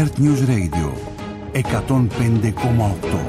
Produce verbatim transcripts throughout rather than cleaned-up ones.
Earth News Radio εκατόν πέντε κόμμα οκτώ.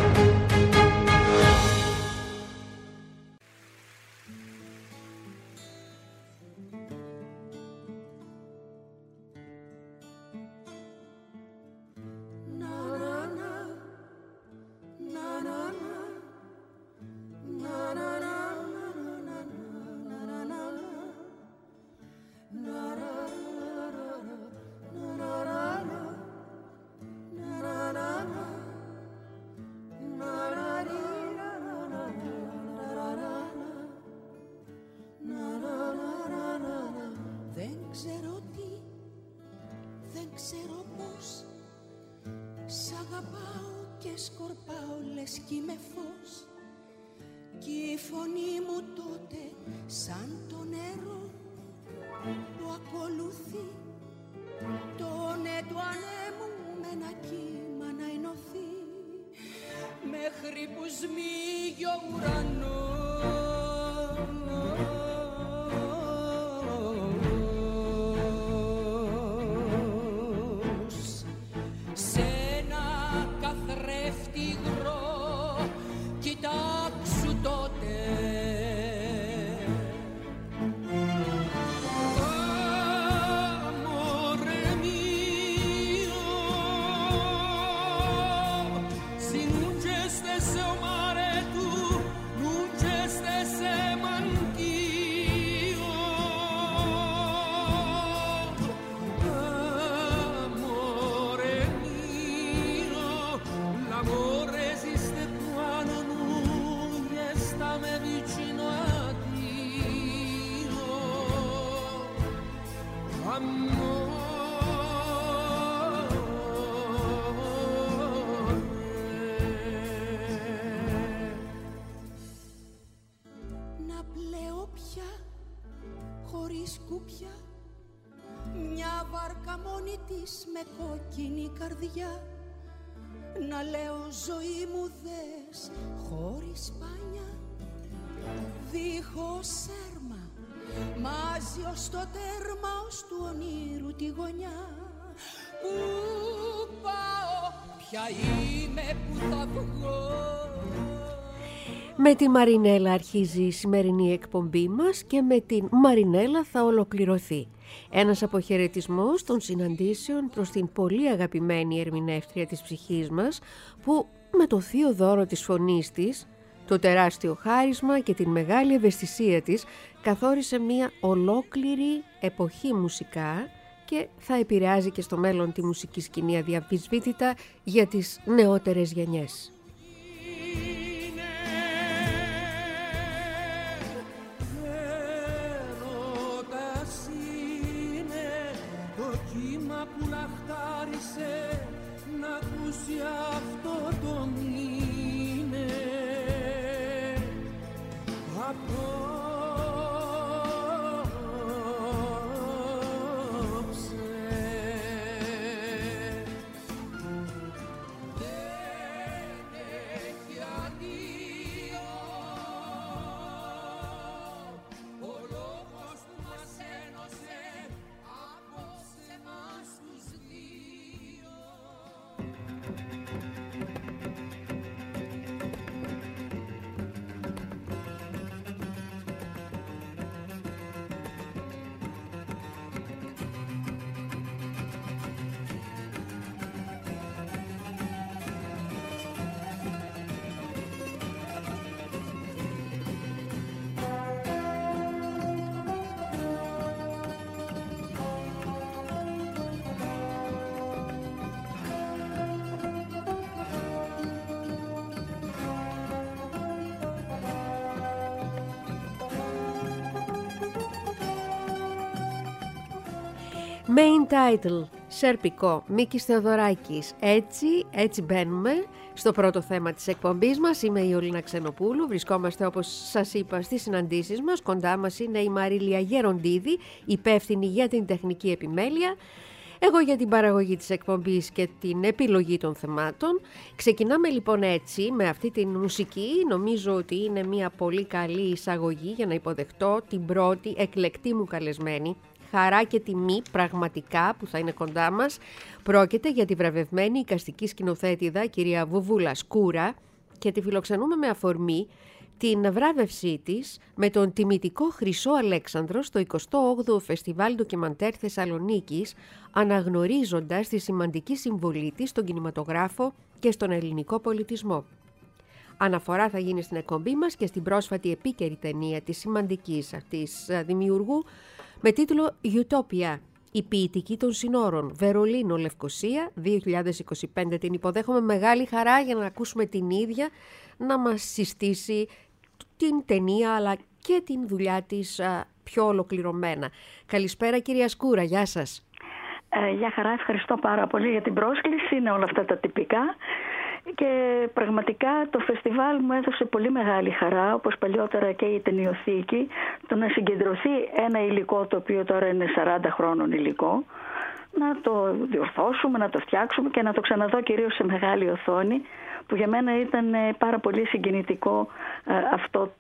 Να λέω ζωή μου δες χωρίς πάνια, δίχως σέρμα, μαζί ως το τέρμα ως του ονείρου τη γωνιά. Πού πάω, ποια είμαι, που θα βγω. Με τη Μαρινέλα αρχίζει η σημερινή εκπομπή μας και με την Μαρινέλα θα ολοκληρωθεί. Ένας αποχαιρετισμός των συναντήσεων προς την πολύ αγαπημένη ερμηνεύτρια της ψυχής μας που με το θείο δώρο της φωνής της, το τεράστιο χάρισμα και την μεγάλη ευαισθησία της καθόρισε μια ολόκληρη εποχή μουσικά και θα επηρεάζει και στο μέλλον τη μουσική σκηνή αδιαμφισβήτητα για τις νεότερες γενιές. Που λαχτάρισε να ακούσει αυτό το μήνε απόψε. Δεν έχει αντίο ο λόγος που μας ένωσε. Main title, Σερπικό, Μίκης Θεοδωράκης. Έτσι, έτσι μπαίνουμε στο πρώτο θέμα της εκπομπής μας. Είμαι η Ολίνα Ξενοπούλου. Βρισκόμαστε, όπως σας είπα, στις συναντήσεις μας. Κοντά μας είναι η Μαρίλια Γεροντίδη, υπεύθυνη για την τεχνική επιμέλεια. Εγώ για την παραγωγή της εκπομπής και την επιλογή των θεμάτων. Ξεκινάμε λοιπόν έτσι με αυτή την μουσική. Νομίζω ότι είναι μια πολύ καλή εισαγωγή για να υποδεχτώ την πρώτη εκλεκτή μου καλεσμένη, χαρά και τιμή πραγματικά που θα είναι κοντά μας. Πρόκειται για τη βραβευμένη εικαστική σκηνοθέτηδα κυρία Βουβούλα Σκούρα και τη φιλοξενούμε με αφορμή την βράβευσή της με τον τιμητικό Χρυσό Αλέξανδρο στο εικοστό όγδοο Φεστιβάλ Ντοκιμαντέρ Θεσσαλονίκης, αναγνωρίζοντας τη σημαντική συμβολή της στον κινηματογράφο και στον ελληνικό πολιτισμό. Αναφορά θα γίνει στην εκπομπή μας και στην πρόσφατη επίκαιρη ταινία της σημαντικής αυτής δημιουργού με τίτλο «Utopia», η ποιητική των συνόρων, Βερολίνο, Λευκοσία, δύο χιλιάδες είκοσι πέντε. Την υποδέχομαι μεγάλη χαρά για να ακούσουμε την ίδια να μας συστήσει την ταινία αλλά και την δουλειά της α, πιο ολοκληρωμένα. Καλησπέρα κυρία Σκούρα, γεια σας. Ε, γεια χαρά, ευχαριστώ πάρα πολύ για την πρόσκληση, είναι όλα αυτά τα τυπικά. Και πραγματικά το φεστιβάλ μου έδωσε πολύ μεγάλη χαρά, όπως παλιότερα και η ταινιοθήκη, το να συγκεντρωθεί ένα υλικό το οποίο τώρα είναι σαράντα χρόνων υλικό, να το διορθώσουμε, να το φτιάξουμε και να το ξαναδώ κυρίως σε μεγάλη οθόνη, που για μένα ήταν πάρα πολύ συγκινητικό ε, αυτό,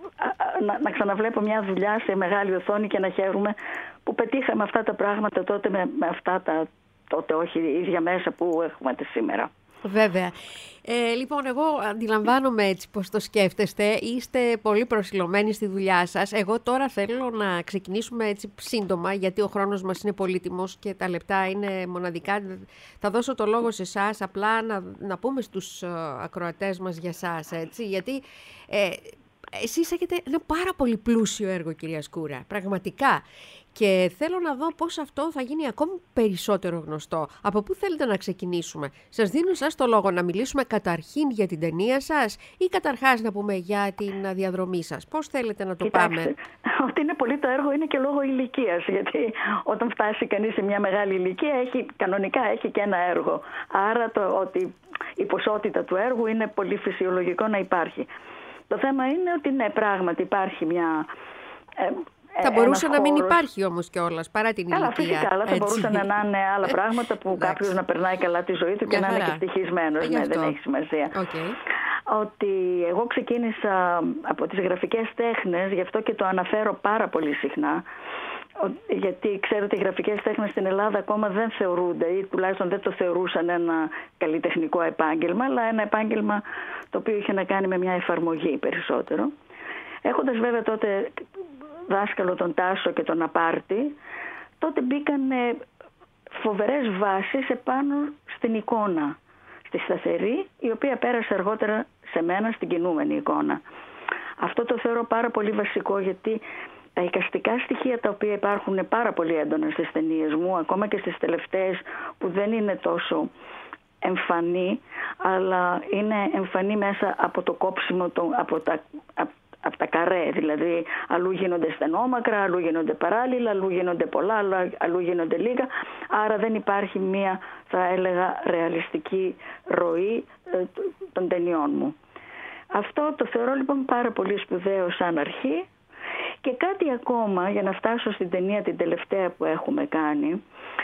να, να ξαναβλέπω μια δουλειά σε μεγάλη οθόνη και να χαίρομαι που πετύχαμε αυτά τα πράγματα τότε με, με αυτά τα τότε όχι ίδια μέσα που έχουμε σήμερα. Βέβαια. Ε, λοιπόν, εγώ αντιλαμβάνομαι έτσι πώς το σκέφτεστε. Είστε πολύ προσιλωμένοι στη δουλειά σας. Εγώ τώρα θέλω να ξεκινήσουμε έτσι σύντομα, γιατί ο χρόνος μας είναι πολύτιμος και τα λεπτά είναι μοναδικά. Θα δώσω το λόγο σε εσάς, απλά να, να πούμε στους ακροατές μας για σας, έτσι, γιατί ε, εσείς έχετε ένα πάρα πολύ πλούσιο έργο, κυρία Σκούρα, πραγματικά. Και θέλω να δω πώς αυτό θα γίνει ακόμη περισσότερο γνωστό. Από πού θέλετε να ξεκινήσουμε? Σας δίνω σας το λόγο να μιλήσουμε καταρχήν για την ταινία σας ή καταρχάς να πούμε για την διαδρομή σας. Πώς θέλετε να το Κοιτάξτε, πάμε? ότι είναι πολύ το έργο είναι και λόγω ηλικίας. Γιατί όταν φτάσει κανείς σε μια μεγάλη ηλικία, έχει, κανονικά έχει και ένα έργο. Άρα το, ότι η ποσότητα του έργου είναι πολύ φυσιολογικό να υπάρχει. Το θέμα είναι ότι ναι, πράγματι υπάρχει μια... Ε, Θα μπορούσε ένα να μην χώρος. Υπάρχει όμως κιόλας παρά την καλά, ηλικία. Φυσικά, αλλά θα έτσι. μπορούσαν να είναι άλλα πράγματα που κάποιος να περνάει καλά τη ζωή του και Μια να είναι χαρά. και ευτυχισμένος. Ναι, δεν έχει σημασία. Okay. Ότι εγώ ξεκίνησα από τις γραφικές τέχνες, γι' αυτό και το αναφέρω πάρα πολύ συχνά. Γιατί ξέρω ότι οι γραφικές τέχνες στην Ελλάδα ακόμα δεν θεωρούνται ή τουλάχιστον δεν το θεωρούσαν ένα καλλιτεχνικό επάγγελμα, αλλά ένα επάγγελμα το οποίο είχε να κάνει με μια εφαρμογή περισσότερο. Έχοντας βέβαια τότε δάσκαλο τον Τάσο και τον Απάρτη, τότε μπήκαν φοβερές βάσεις επάνω στην εικόνα, στη σταθερή, η οποία πέρασε αργότερα σε μένα στην κινούμενη εικόνα. Αυτό το θεωρώ πάρα πολύ βασικό, γιατί τα εικαστικά στοιχεία τα οποία υπάρχουν πάρα πολύ έντονα στις ταινίες μου, ακόμα και στις τελευταίες που δεν είναι τόσο εμφανή, αλλά είναι εμφανή μέσα από το κόψιμο, το, από τα... από τα καρέ, δηλαδή αλλού γίνονται στενόμακρα, αλλού γίνονται παράλληλα, αλλού γίνονται πολλά, αλλού γίνονται λίγα, άρα δεν υπάρχει μία, θα έλεγα, ρεαλιστική ροή ε, των ταινιών μου. Αυτό το θεωρώ λοιπόν πάρα πολύ σπουδαίο σαν αρχή. Και κάτι ακόμα, για να φτάσω στην ταινία την τελευταία που έχουμε κάνει,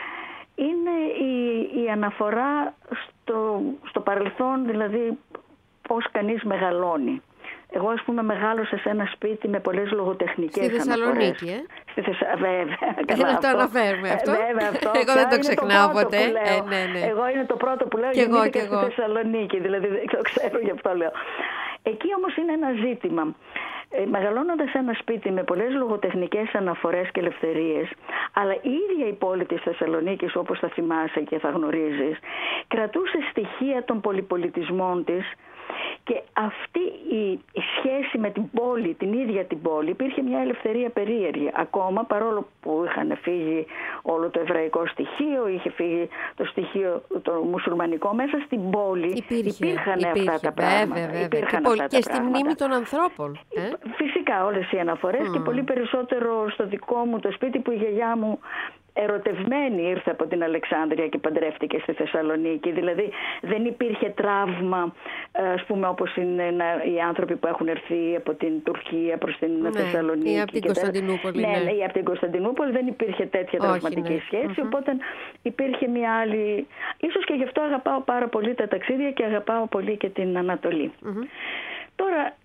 είναι η, η αναφορά στο, στο παρελθόν, δηλαδή πώς κανείς μεγαλώνει. Εγώ, ας πούμε, μεγάλωσα σε ένα σπίτι με πολλές λογοτεχνικές αναφορές. Στη Θεσσαλονίκη, ε? Στη Θεσα... Βέβαια. Καλά, αυτό αναφέρουμε αυτό. Βέβαια, αυτό. Εγώ δεν το ξεχνάω το ποτέ. Ε, ναι, ναι. Εγώ είναι το πρώτο που λέω, και εγώ, και, και στη εγώ. Θεσσαλονίκη, δηλαδή το ξέρω, γι' αυτό λέω. Εκεί όμως είναι ένα ζήτημα. Ε, μεγαλώνοντας σε ένα σπίτι με πολλές λογοτεχνικές αναφορές και ελευθερίες, αλλά η ίδια η πόλη της Θεσσαλονίκης, όπως θα θυμάσαι και θα γνωρίζεις, κρατούσε στοιχεία των πολυπολιτισμών της. Και αυτή η, η σχέση με την πόλη, την ίδια την πόλη, υπήρχε μια ελευθερία περίεργη. Ακόμα, παρόλο που είχαν φύγει όλο το εβραϊκό στοιχείο, είχε φύγει το στοιχείο το μουσουλμανικό, μέσα στην πόλη υπήρχε, υπήρχαν υπήρχε, αυτά τα πράγματα. Βέβαια, βέβαια. Υπήρχαν και αυτά και τα στη πράγματα. μνήμη των ανθρώπων. Ε? Φυσικά όλες οι αναφορές mm. και πολύ περισσότερο στο δικό μου το σπίτι, που η γιαγιά μου ερωτευμένη ήρθε από την Αλεξάνδρεια και παντρεύτηκε στη Θεσσαλονίκη. Δηλαδή δεν υπήρχε τραύμα, ας πούμε, όπως είναι οι άνθρωποι που έχουν έρθει από την Τουρκία προς την ναι, Θεσσαλονίκη. Ή από την Κωνσταντινούπολη. Ναι, ναι, ναι, ή από την Κωνσταντινούπολη δεν υπήρχε τέτοια Όχι, τραυματική ναι. σχέση. Mm-hmm. Οπότε υπήρχε μια άλλη... Ίσως και γι' αυτό αγαπάω πάρα πολύ τα ταξίδια και αγαπάω πολύ και την Ανατολή. Mm-hmm. Τώρα,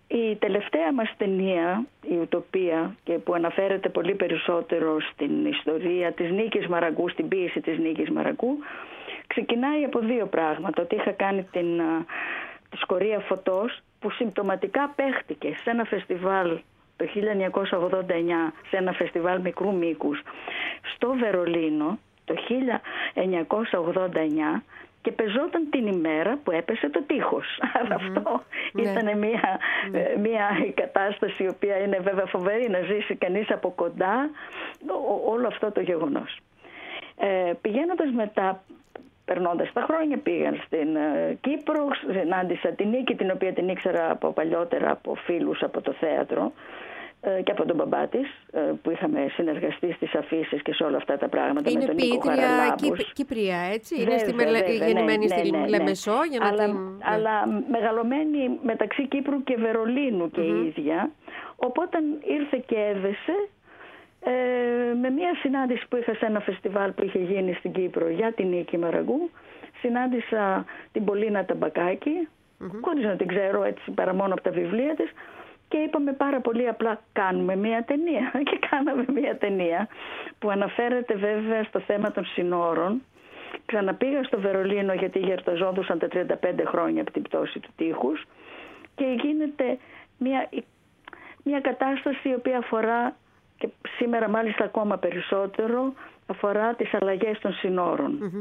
Η τελευταία μας ταινία, η Ουτοπία, και που αναφέρεται πολύ περισσότερο στην ιστορία της Νίκης Μαραγκού, στην ποίηση της Νίκης Μαραγκού, ξεκινάει από δύο πράγματα. Ότι είχα κάνει την, τη Σκορία Φωτός, που συμπτωματικά παίχτηκε σε ένα φεστιβάλ το χίλια εννιακόσια ογδόντα εννιά, σε ένα φεστιβάλ μικρού μήκους στο Βερολίνο το χίλια εννιακόσια ογδόντα εννιά, και πεζόταν την ημέρα που έπεσε το τείχος. Mm-hmm. Άρα αυτό ναι. ήταν μια, ναι. μια κατάσταση η οποία είναι βέβαια φοβερή να ζήσει κανείς από κοντά ό, όλο αυτό το γεγονός. Ε, πηγαίνοντας μετά, περνώντας τα χρόνια, πήγαν στην ε, Κύπρο, συνάντησα την Νίκη, την οποία την ήξερα από παλιότερα από φίλους από το θέατρο και από τον μπαμπά της, που είχαμε συνεργαστεί στις αφήσεις και σε όλα αυτά τα πράγματα. Είναι με τον Νίκο Χαραλάμπους. Είναι ποιήτρια Κύπρια, έτσι. Βέβαια, είναι στη μελε... βέβαια, γεννημένη ναι, στη ναι, ναι, Λεμεσό. Για να αλλά, την... αλλά ναι. μεγαλωμένη μεταξύ Κύπρου και Βερολίνου και mm-hmm. η ίδια. Οπότε ήρθε και έδεσε ε, με μια συνάντηση που είχα σε ένα φεστιβάλ που είχε γίνει στην Κύπρο για την Νίκη Μαραγκού. Συνάντησα την Πολίνα Ταμπακάκη, mm-hmm. χωρίς να την ξέρω, έτσι παρά μόνο από τα βιβλία της. Και είπαμε πάρα πολύ απλά, κάνουμε μία ταινία. Και κάναμε μία ταινία που αναφέρεται βέβαια στο θέμα των συνόρων. Ξαναπήγα στο Βερολίνο γιατί γιορταζόντουσαν τα τριάντα πέντε χρόνια από την πτώση του τείχους, και γίνεται μία, μία κατάσταση η οποία αφορά, και σήμερα μάλιστα ακόμα περισσότερο, αφορά τις αλλαγές των συνόρων. Mm-hmm.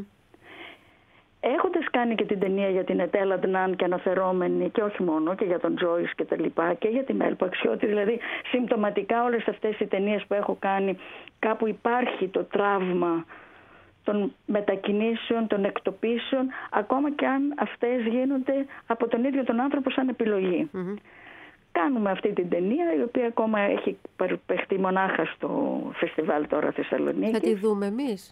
Έχοντας κάνει και την ταινία για την Ετέλ Αντνάν και αναφερόμενη, και όχι μόνο, και για τον Τζόις και τα λοιπά, και για τη Μέλπα Αξιώτη, δηλαδή συμπτωματικά όλες αυτές οι ταινίες που έχω κάνει, κάπου υπάρχει το τραύμα των μετακινήσεων, των εκτοπίσεων, ακόμα και αν αυτές γίνονται από τον ίδιο τον άνθρωπο σαν επιλογή. Mm-hmm. Κάνουμε αυτή την ταινία, η οποία ακόμα έχει παιχτεί μονάχα στο φεστιβάλ τώρα Θεσσαλονίκη. Θα τη δούμε εμείς?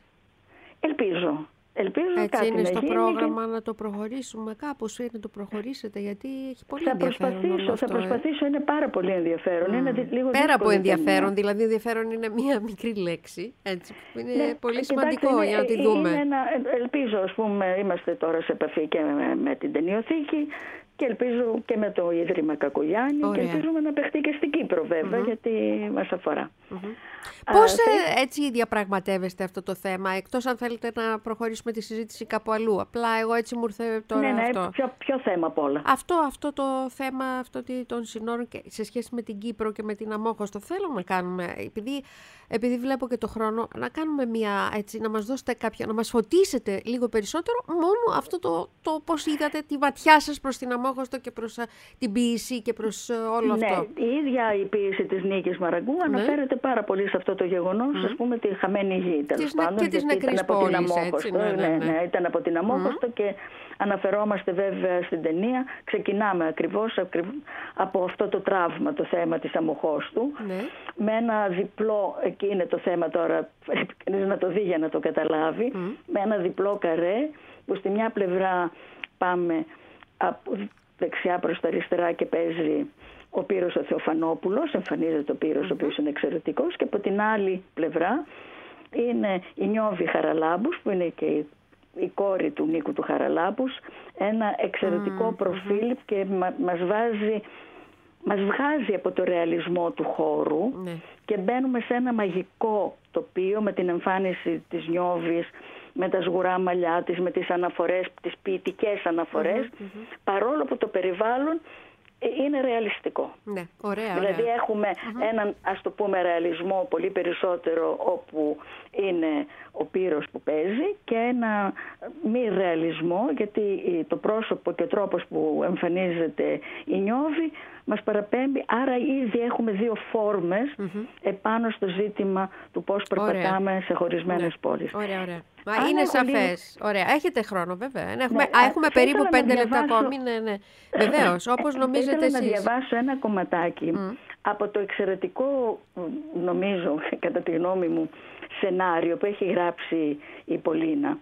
Ελπίζω. Ελπίζω έτσι είναι στο πρόγραμμα και... να το προχωρήσουμε κάπως, ή να το προχωρήσετε, γιατί έχει πολύ θα ενδιαφέρον. Προσπαθήσω, αυτό, θα προσπαθήσω, είναι πάρα πολύ ενδιαφέρον. Mm. Είναι λίγο πέρα από ενδιαφέρον, ταινία. Δηλαδή ενδιαφέρον είναι μία μικρή λέξη, έτσι, είναι ναι, πολύ σημαντικό κοιτάξτε, για να τη δούμε. Είναι ένα, ελπίζω, ας πούμε, είμαστε τώρα σε επαφή και με, με την ταινιοθήκη, και ελπίζω και με το Ίδρυμα Κακογιάννη. Ωραία. Και ελπίζουμε να παιχτεί και στην Κύπρο βέβαια, mm-hmm. γιατί μας αφορά. Mm-hmm. Πώς Α, ε, έτσι διαπραγματεύεστε αυτό το θέμα, εκτός αν θέλετε να προχωρήσουμε τη συζήτηση κάπου αλλού? Απλά εγώ έτσι μου ήρθε τώρα ναι, ναι, αυτό. Ποιο, ποιο θέμα απ' όλα? Αυτό, αυτό το θέμα αυτό των συνόρων και σε σχέση με την Κύπρο και με την Αμόχωστο. Θέλω να κάνουμε, επειδή, επειδή βλέπω και το χρόνο, να κάνουμε μια, έτσι, να μας δώσετε κάποια, να μας φωτίσετε λίγο περισσότερο μόνο αυτό το, το πώς είδατε τη ματιά σας προς την Αμόχωστο και προς uh, την ποίηση και προς uh, όλο ναι, αυτό. Η ίδια η ποίηση της Νίκης Μαραγκού ναι. αναφέρεται πάρα πολύ σε αυτό το γεγονός, mm. ας πούμε, τη χαμένη γη, τέλος πάντων. Και της νεκρής πόλης, έτσι. Ναι, ναι, ναι. ναι, ήταν από την Αμόχωστο mm. και αναφερόμαστε βέβαια στην ταινία. Ξεκινάμε ακριβώς από αυτό το τραύμα, το θέμα της Αμοχώστου. Ναι. Με ένα διπλό, εκεί είναι το θέμα τώρα, πρέπει κανείς να το δει για να το καταλάβει, mm. με ένα διπλό καρέ, που στη μια πλευρά πάμε από δεξιά προς τα αριστερά και παίζει ο Πύρος ο Θεοφανόπουλος, εμφανίζεται ο Πύρος, mm-hmm. ο οποίος είναι εξαιρετικός, και από την άλλη πλευρά είναι η Νιώβη Χαραλάμπους, που είναι και η, η κόρη του Νίκου του Χαραλάμπους, ένα εξαιρετικό mm-hmm. προφίλ, και μα, μας βάζει, μας βγάζει από το ρεαλισμό του χώρου mm-hmm. και μπαίνουμε σε ένα μαγικό τοπίο με την εμφάνιση της Νιώβης, με τα σγουρά μαλλιά της, με τις αναφορές, τις ποιητικές αναφορές, mm-hmm. παρόλο που το περιβάλλον είναι ρεαλιστικό. Ναι, ωραία, ωραία. Δηλαδή έχουμε mm-hmm. έναν, ας το πούμε, ρεαλισμό πολύ περισσότερο, όπου είναι ο Πύρος που παίζει, και ένα μη ρεαλισμό, γιατί το πρόσωπο και ο τρόπος που εμφανίζεται η Νιώβη μας παραπέμπει, άρα ήδη έχουμε δύο φόρμες mm-hmm. επάνω στο ζήτημα του πώς περπατάμε ωραία. σε χωρισμένες ναι. πόλεις. Ωραία, ωραία. Μα αν είναι σαφές. Λίγο... Ωραία. Έχετε χρόνο βέβαια. Έχουμε, ναι, έχουμε περίπου πέντε λεπτά ακόμη. Ναι, ναι. Βεβαίως, όπως νομίζετε εσείς. Ήθελα να διαβάσω ένα κομματάκι mm. από το εξαιρετικό, νομίζω, κατά τη γνώμη μου, σενάριο που έχει γράψει η Πολίνα.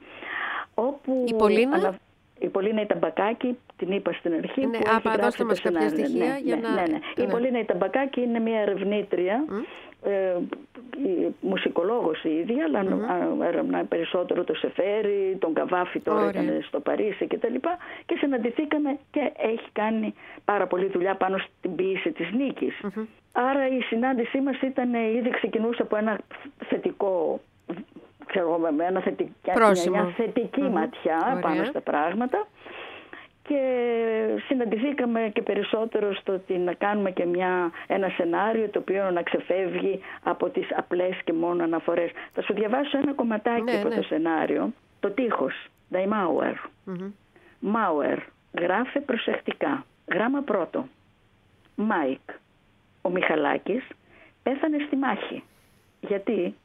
Όπου η Πολίνα? ανα... Η Πολίνα η Ταμπακάκη, την είπα στην αρχή. Ναι, που α, έχει δώστε μας κάποια στοιχεία ναι, για ναι, να... ναι, ναι. Η ναι. Πολίνα η Ταμπακάκη είναι μια ερευνήτρια, mm. ε, η μουσικολόγος η ίδια, αλλά mm-hmm. έρευνα περισσότερο το Σεφέρι, τον Καβάφη τώρα ήταν στο Παρίσι και τα λοιπά, και συναντηθήκαμε και έχει κάνει πάρα πολλή δουλειά πάνω στην ποίηση της Νίκης. Mm-hmm. Άρα η συνάντησή μας ήταν, ήδη ξεκινούσε από ένα θετικό, ξέρω, με ένα θετική, μια θετική mm-hmm. ματιά Ωραία. Πάνω στα πράγματα. Και συναντηθήκαμε και περισσότερο στο ότι να κάνουμε και μια, ένα σενάριο το οποίο να ξεφεύγει από τις απλές και μόνο αναφορές. Θα σου διαβάσω ένα κομματάκι ναι, από ναι. το σενάριο. Το τείχος, Die Mauer. Mm-hmm. Mauer, γράφε προσεκτικά. Γράμμα πρώτο. Μάικ, ο Μιχαλάκης πέθανε στη μάχη. Γιατί?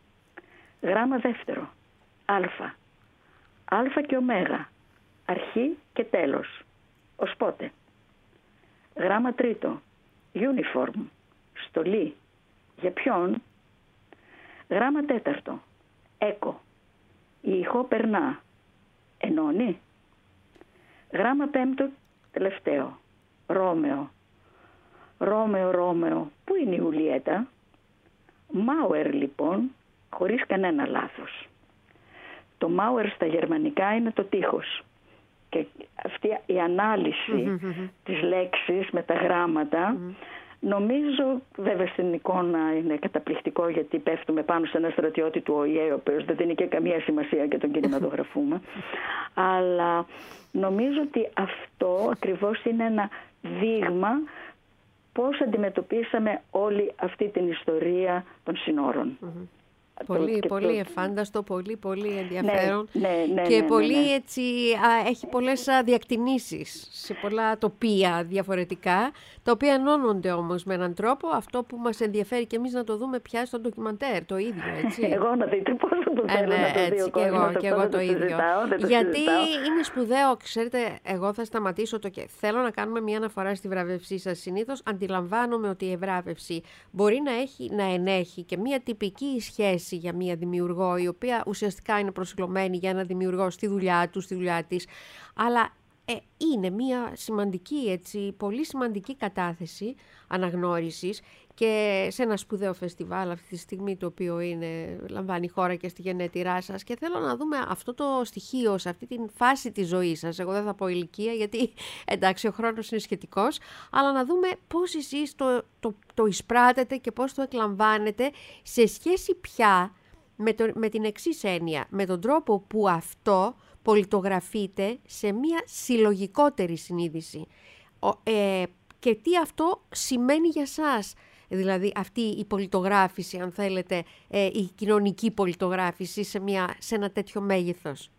Γράμμα δεύτερο. Αλφα. Αλφα και ωμέγα. Αρχή και τέλος. Ως πότε? Γράμμα τρίτο. Uniform. Στολή. Για ποιον? Γράμμα τέταρτο. Έκο. Η ηχό περνά. Ενώνει. Γράμμα πέμπτο. Τελευταίο. Ρώμεο. Ρώμεο, Ρώμεο. Πού είναι η Ιουλιέτα? Μάουερ λοιπόν, χωρίς κανένα λάθος. Το Μάουερ στα γερμανικά είναι το τείχος. Και αυτή η ανάλυση mm-hmm. της λέξης με τα γράμματα mm-hmm. νομίζω, βέβαια στην εικόνα είναι καταπληκτικό, γιατί πέφτουμε πάνω σε ένα στρατιώτη του Ο Η Ε, ο οποίος δεν δίνει και καμία σημασία και τον κινηματογραφούμε. Αλλά νομίζω ότι αυτό ακριβώς είναι ένα δείγμα πώς αντιμετωπίσαμε όλη αυτή την ιστορία των συνόρων. Mm-hmm. Πολύ, το, πολύ το... εφάνταστο, πολύ, πολύ ενδιαφέρον ναι, ναι, ναι, και ναι, ναι, πολύ ναι. έτσι, α, έχει πολλές διακτηνήσεις σε πολλά τοπία διαφορετικά, τα οποία ενώνονται όμως με έναν τρόπο, αυτό που μας ενδιαφέρει και εμείς να το δούμε πια στο ντοκιμαντέρ, το ίδιο, έτσι. Εγώ να δείτε πώς το θέλω ε, ναι, να το δει ο και εγώ, και εγώ το, το ίδιο. Συζητάω, το Γιατί συζητάω. είναι σπουδαίο, ξέρετε, εγώ θα σταματήσω το και θέλω να κάνουμε μια αναφορά στη βράβευσή σας. Συνήθως αντιλαμβάνομαι ότι η βράβευση μπορεί να, έχει, να ενέχει και μια τυπική σχέση για μια δημιουργό, η οποία ουσιαστικά είναι προσυλλομένη για ένα δημιουργό στη δουλειά του, στη δουλειά της, αλλά ε, είναι μια σημαντική, έτσι, πολύ σημαντική κατάθεση αναγνώρισης και σε ένα σπουδαίο φεστιβάλ αυτή τη στιγμή, το οποίο είναι, λαμβάνει η χώρα και στη γενέτειρά σας, και θέλω να δούμε αυτό το στοιχείο σε αυτή τη φάση της ζωής σας. Εγώ δεν θα πω ηλικία, γιατί εντάξει ο χρόνος είναι σχετικός, αλλά να δούμε πώς εσείς το, το, το εισπράτετε και πώς το εκλαμβάνετε σε σχέση πια με, το, με την εξής έννοια, με τον τρόπο που αυτό πολιτογραφείται σε μια συλλογικότερη συνείδηση. Ο, ε, και τι αυτό σημαίνει για σας. Δηλαδή αυτή η πολιτογράφηση, αν θέλετε, ε, η κοινωνική πολιτογράφηση σε, μια, σε ένα τέτοιο μέγεθος.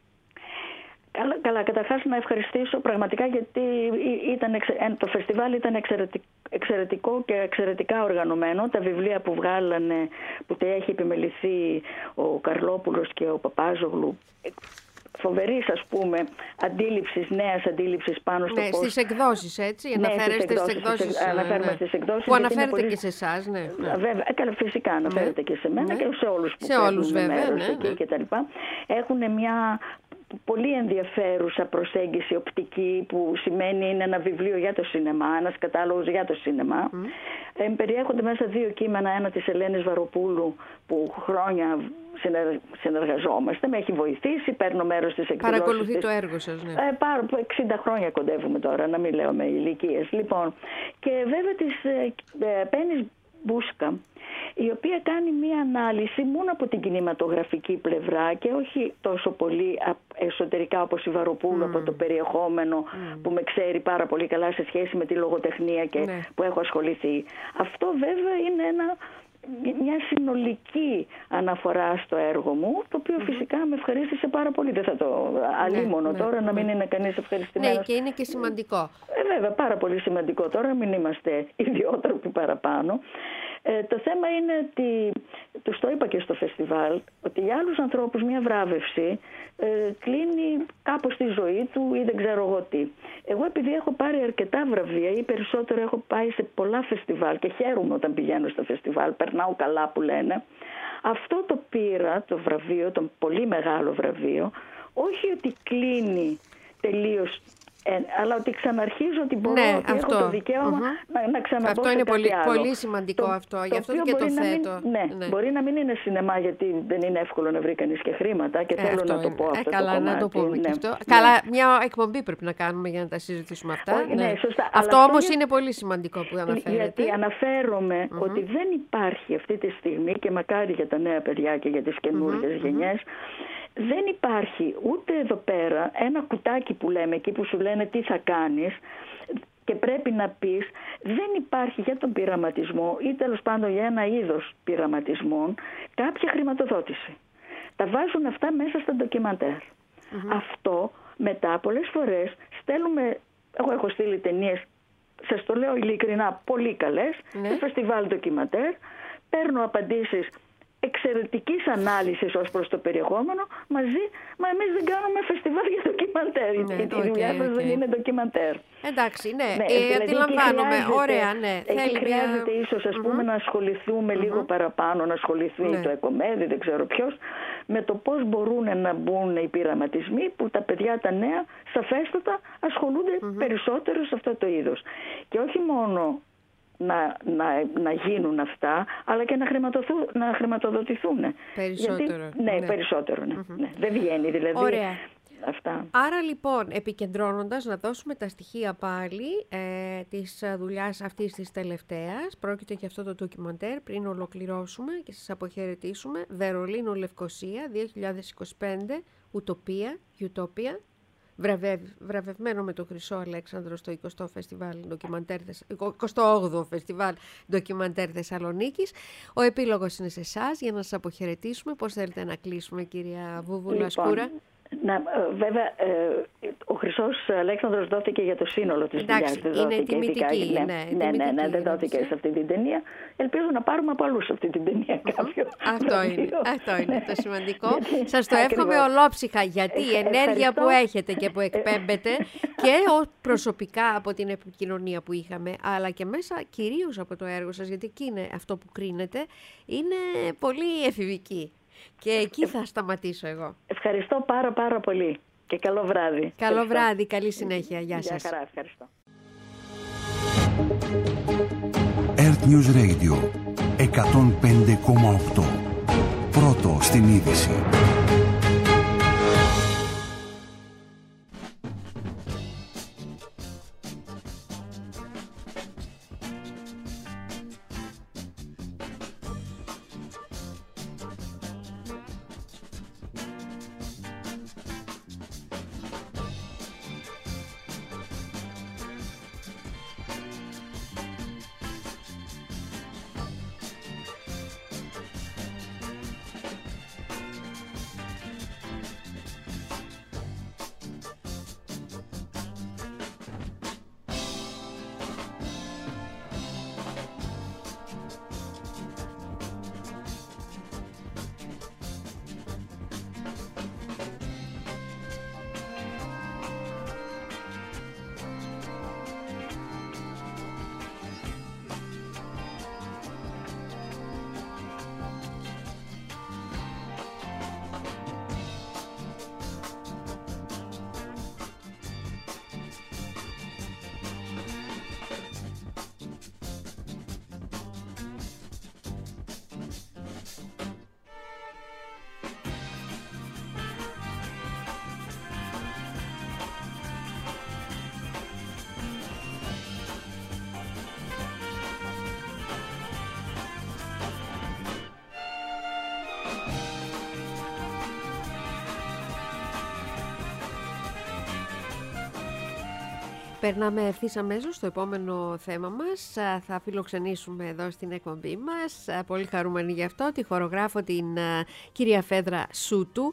Καλά, καλά, καταρχάς να ευχαριστήσω πραγματικά, γιατί ήταν, το φεστιβάλ ήταν εξαιρετικό, εξαιρετικό και εξαιρετικά οργανωμένο. Τα βιβλία που βγάλανε, που τα έχει επιμεληθεί ο Καρλόπουλος και ο Παπάζογλου, φοβερής, ας πούμε, αντίληψης, νέας αντίληψης πάνω στο ναι, πώς... στις εκδόσεις, έτσι, ναι, αναφέρεστε στις εκδόσεις, στις, αναφέρουμε στις εκδόσεις, που αναφέρετε πολύ... και σε εσάς, ναι. ναι. Βέβαια, καλά, φυσικά αναφέρεται ναι. και σε μένα ναι. και σε όλους που παίρνουν μέρος ναι, εκεί ναι. και τα λοιπά. Έχουν μια πολύ ενδιαφέρουσα προσέγγιση οπτική, που σημαίνει είναι ένα βιβλίο για το σινεμά, ένας κατάλογος για το σινεμά. Mm. Ε, περιέχονται μέσα δύο κείμενα, ένα της Ελένης Βαροπούλου, που χρόνια συνεργαζόμαστε, με έχει βοηθήσει, παίρνω μέρος στις εκδηλώσεις. Παρακολουθεί της... το έργο σας, ναι. Ε, πάρω, εξήντα χρόνια κοντεύουμε τώρα, να μην λέω με ηλικίες. Λοιπόν, και βέβαια της ε, Πένης Μπούσκα, η οποία κάνει μία ανάλυση μόνο από την κινηματογραφική πλευρά και όχι τόσο πολύ εσωτερικά όπως η Βαροπούλου mm. από το περιεχόμενο mm. που με ξέρει πάρα πολύ καλά σε σχέση με τη λογοτεχνία και ναι. που έχω ασχοληθεί. Αυτό βέβαια είναι ένα, μια συνολική αναφορά στο έργο μου, το οποίο mm. φυσικά με ευχαρίστησε πάρα πολύ. Δεν θα το αλίμονο ναι, τώρα ναι, να μην ναι. είναι κανείς ευχαριστημένος. Ναι, και είναι και σημαντικό. Ε, βέβαια, πάρα πολύ σημαντικό τώρα, μην είμαστε ιδιότροποι παραπάνω. Ε, το θέμα είναι ότι, τους το είπα και στο φεστιβάλ, ότι για άλλους ανθρώπους μια βράβευση ε, κλείνει κάπως τη ζωή του ή δεν ξέρω εγώ τι. Εγώ, επειδή έχω πάρει αρκετά βραβεία ή περισσότερο έχω πάει σε πολλά φεστιβάλ και χαίρομαι όταν πηγαίνω στο φεστιβάλ, περνάω καλά που λένε, αυτό το πήρα, το βραβείο, το πολύ μεγάλο βραβείο, όχι ότι κλείνει τελείως Ε, αλλά ότι ξαναρχίζω ότι μπορώ, ναι, ότι αυτό. έχω το δικαίωμα Mm-hmm. να, να ξαναμπω αυτό σε είναι κάτι πολύ, άλλο. πολύ σημαντικό το, αυτό, γι' αυτό και το θέτω. Μην, ναι, ναι, μπορεί να μην είναι σινεμά, γιατί δεν είναι εύκολο να βρει κανείς και χρήματα και ε, θέλω να είναι. το πω ε, αυτό καλά, το κομμάτι. να το πούμε ναι, και αυτό. Ναι. Καλά, μια εκπομπή πρέπει να κάνουμε για να τα συζητήσουμε αυτά. Όχι, ναι, σωστά. Αυτό αλλά όμως για... είναι πολύ σημαντικό που αναφέρετε. Γιατί αναφέρομαι mm-hmm. ότι δεν υπάρχει αυτή τη στιγμή, και μακάρι για τα νέα παιδιά και για τις καινούργιες mm-hmm. γενιές, δεν υπάρχει ούτε εδώ πέρα ένα κουτάκι που λέμε, εκεί που σου λένε τι θα κάνεις και πρέπει να πεις. Δεν υπάρχει για τον πειραματισμό ή τέλος πάντων για ένα είδος πειραματισμών κάποια χρηματοδότηση. Τα βάζουν αυτά μέσα στα ντοκιμαντέρ. Mm-hmm. Αυτό μετά πολλές φορές στέλνουμε, εγώ έχω στείλει ταινίες, σας το λέω ειλικρινά, πολύ καλές, mm-hmm. σε φεστιβάλ ντοκιμαντέρ, παίρνω απαντήσεις εξαιρετικής ανάλυσης ως προς το περιεχόμενο, μαζί, μα εμείς δεν κάνουμε φεστιβάλ για ντοκιμαντέρ. Ναι, η okay, δουλειά μας okay. δεν είναι ντοκιμαντέρ. Εντάξει, ναι, ναι ε, δηλαδή αντιλαμβάνομαι. Ωραία, ναι. Εκεί Θέλει χρειάζεται μια... ίσως, ας mm-hmm. πούμε, να ασχοληθούμε mm-hmm. λίγο παραπάνω, να ασχοληθεί ναι. το εκομέδι, δεν ξέρω ποιος, με το πώς μπορούν να μπουν οι πειραματισμοί που τα παιδιά τα νέα σαφέστατα ασχολούνται mm-hmm. περισσότερο σε αυτό το είδος. Και όχι μόνο Να, να, να γίνουν αυτά, αλλά και να, να χρηματοδοτηθούν. Περισσότερο. Γιατί, ναι, ναι, περισσότερο. Ναι. Mm-hmm. Ναι. Δεν βγαίνει δηλαδή. Ωραία. Αυτά. Άρα λοιπόν, επικεντρώνοντας, να δώσουμε τα στοιχεία πάλι ε, της δουλειάς αυτής της τελευταίας. Πρόκειται για αυτό το ντοκιμαντέρ πριν ολοκληρώσουμε και σας αποχαιρετήσουμε. Βερολίνο, Λευκοσία, δύο χιλιάδες είκοσι πέντε, Ουτοπία, Utopia. Βραβευ, βραβευμένο με τον Χρυσό Αλέξανδρο στο εικοστό φεστιβάλ ντοκιμαντέρ, εικοστό όγδοο φεστιβάλ ντοκιμαντέρ Θεσσαλονίκης. Ο επίλογος είναι σε εσάς για να σας αποχαιρετήσουμε. Πώς θέλετε να κλείσουμε, κυρία Βούβουλα λοιπόν, Σκούρα? Να, βέβαια, ε, ο Χρυσός Αλέξανδρος δόθηκε για το σύνολο της δουλειάς. Εντάξει, είναι τιμητική. Ναι, ναι, ναι, ναι, ναι, δεν δόθηκε σε αυτή την ταινία. Ελπίζω να πάρουμε από αλλούς αυτή την ταινία κάποιο. Αυτό είναι, αυτό είναι το σημαντικό. Σας το εύχομαι ολόψυχα, γιατί η ενέργεια που έχετε και που εκπέμπετε και προσωπικά από την επικοινωνία που είχαμε, αλλά και μέσα κυρίως από το έργο σας, γιατί εκεί είναι αυτό που κρίνετε, είναι πολύ εφηβική. Και εκεί θα σταματήσω εγώ. Ευχαριστώ πάρα πάρα πολύ και καλό βράδυ. Καλό ευχαριστώ. βράδυ, καλή συνέχεια. Γεια σας. Γεια χαρά, ευχαριστώ. Earth News Radio εκατόν πέντε κόμμα οκτώ. Πρώτο στην είδηση. Περνάμε ευθύς αμέσως στο επόμενο θέμα μας. Θα φιλοξενήσουμε εδώ στην εκπομπή μας, πολύ χαρούμενη γι' αυτό, τη χορογράφο την κυρία Φέδρα Σούτου,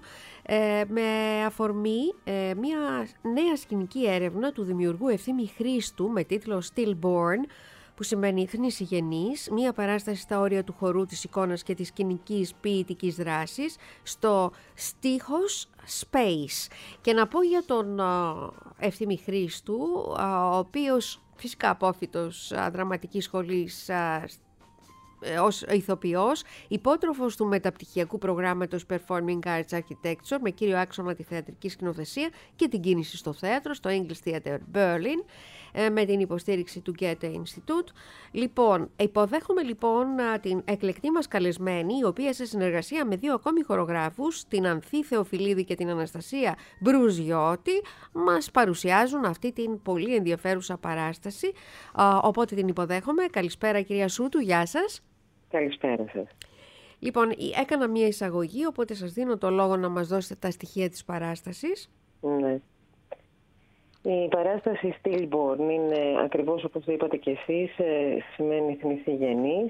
με αφορμή μια νέα σκηνική έρευνα του δημιουργού Ευθύμη Χρήστου με τίτλο Stillborn, που σημαίνει θνησιγενής, μία παράσταση στα όρια του χορού, της εικόνας και της σκηνικής ποιητικής δράσης στο στίχος Space. Και να πω για τον Ευθύμη Χρήστου, ο οποίος φυσικά απόφοιτος δραματικής σχολής ως ηθοποιός, υπότροφος του μεταπτυχιακού προγράμματος Performing Arts Architecture με κύριο άξονα τη θεατρική σκηνοθεσία και την κίνηση στο θέατρο, στο English Theater Berlin, με την υποστήριξη του Goethe Institute. Λοιπόν, υποδέχομαι λοιπόν την εκλεκτή μας καλεσμένη, η οποία σε συνεργασία με δύο ακόμη χορογράφους, την Ανθή Θεοφιλίδη και την Αναστασία Μπρουζιώτη, μας παρουσιάζουν αυτή την πολύ ενδιαφέρουσα παράσταση. Οπότε την υποδέχομαι. Καλησπέρα κυρία Σούτου, γεια σας. Καλησπέρα σας. Λοιπόν, έκανα μία εισαγωγή, οπότε σας δίνω το λόγο να μας δώσετε τα στοιχεία της παράστασης. Ναι. Η παράσταση Stillborn είναι ακριβώς όπως το είπατε και εσείς, σημαίνει θνησιγενής.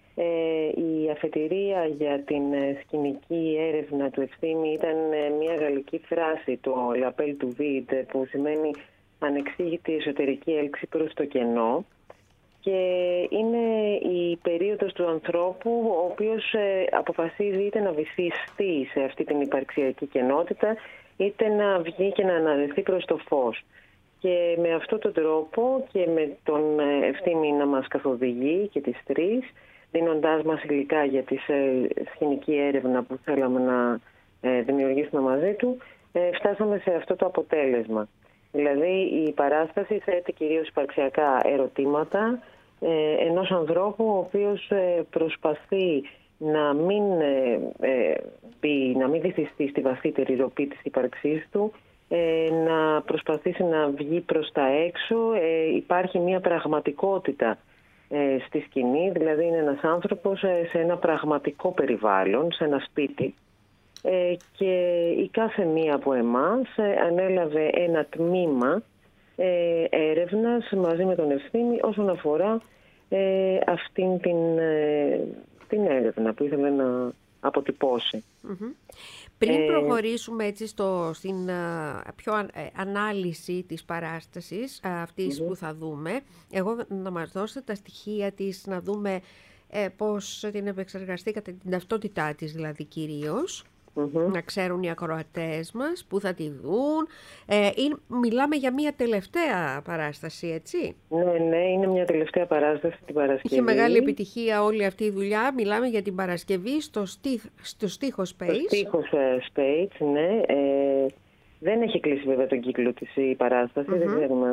Η αφετηρία για την σκηνική έρευνα του Ευθύμη ήταν μια γαλλική φράση, το «L'appel du vide», που σημαίνει ανεξήγητη εσωτερική έλξη προς το κενό. Και είναι η περίοδος του ανθρώπου, ο οποίος αποφασίζει είτε να βυθιστεί σε αυτή την υπαρξιακή κενότητα, είτε να βγει και να αναδεθεί προς το φως. Και με αυτόν τον τρόπο και με τον Ευθύμη να μας καθοδηγεί και τις τρεις, δίνοντάς μας υλικά για τη σκηνική έρευνα που θέλαμε να δημιουργήσουμε μαζί του, φτάσαμε σε αυτό το αποτέλεσμα. Δηλαδή η παράσταση θέτει κυρίως υπαρξιακά ερωτήματα ε, ενός ανθρώπου ο οποίος ε, προσπαθεί να μην, ε, πει, να μην βυθιστεί στη βαθύτερη ροπή της ύπαρξής του, ε, να προσπαθήσει να βγει προς τα έξω. Ε, υπάρχει μια πραγματικότητα ε, στη σκηνή, δηλαδή είναι ένας άνθρωπος ε, σε ένα πραγματικό περιβάλλον, σε ένα σπίτι. Ε, και η κάθε μία από εμάς ε, ανέλαβε ένα τμήμα ε, έρευνας μαζί με τον Ευθύμη όσον αφορά ε, αυτήν την, ε, την έρευνα που ήθελε να αποτυπώσει. Mm-hmm. Πριν προχωρήσουμε έτσι στο, στην πιο ανάλυση της παράστασης αυτής mm-hmm. που θα δούμε, εγώ να μας δώσετε τα στοιχεία της, να δούμε ε, πώς την επεξεργαστήκατε, την ταυτότητά της δηλαδή κυρίως. Mm-hmm. Να ξέρουν οι ακροατές μας που θα τη δουν. Ε, είναι, μιλάμε για μια τελευταία παράσταση, έτσι? Ναι, ναι, είναι μια τελευταία παράσταση την Παρασκευή. Είχε μεγάλη επιτυχία όλη αυτή η δουλειά. Μιλάμε για την Παρασκευή στο, στίχ, στο στίχο Space. Στο στίχο Space, ναι. Ε, δεν έχει κλείσει βέβαια τον κύκλο της η παράσταση, mm-hmm. δεν ξέρουμε.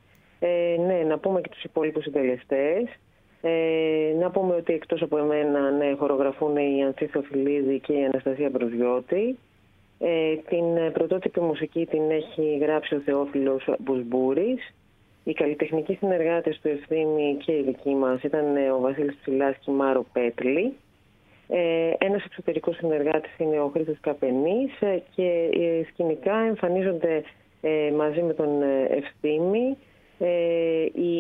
Ε, ναι, να πούμε και τους υπόλοιπους συντελεστές. Ε, να πούμε ότι εκτός από εμένα ναι, χορογραφούν η Ανθή Θεοφιλίδη και η Αναστασία Μπρουζιώτη. Ε, την πρωτότυπη μουσική την έχει γράψει ο Θεόφιλος Μπουσμπούρης. Οι καλλιτεχνικοί συνεργάτες του Ευθύμη και οι δικοί μας ήταν ο Βασίλης Ψηλάς και η Μάρο Πέτλη. Ε, ένας εξωτερικός συνεργάτης είναι ο Χρήστος Καπενής ε, και ε, σκηνικά εμφανίζονται ε, μαζί με τον Ευθύμη Ε, η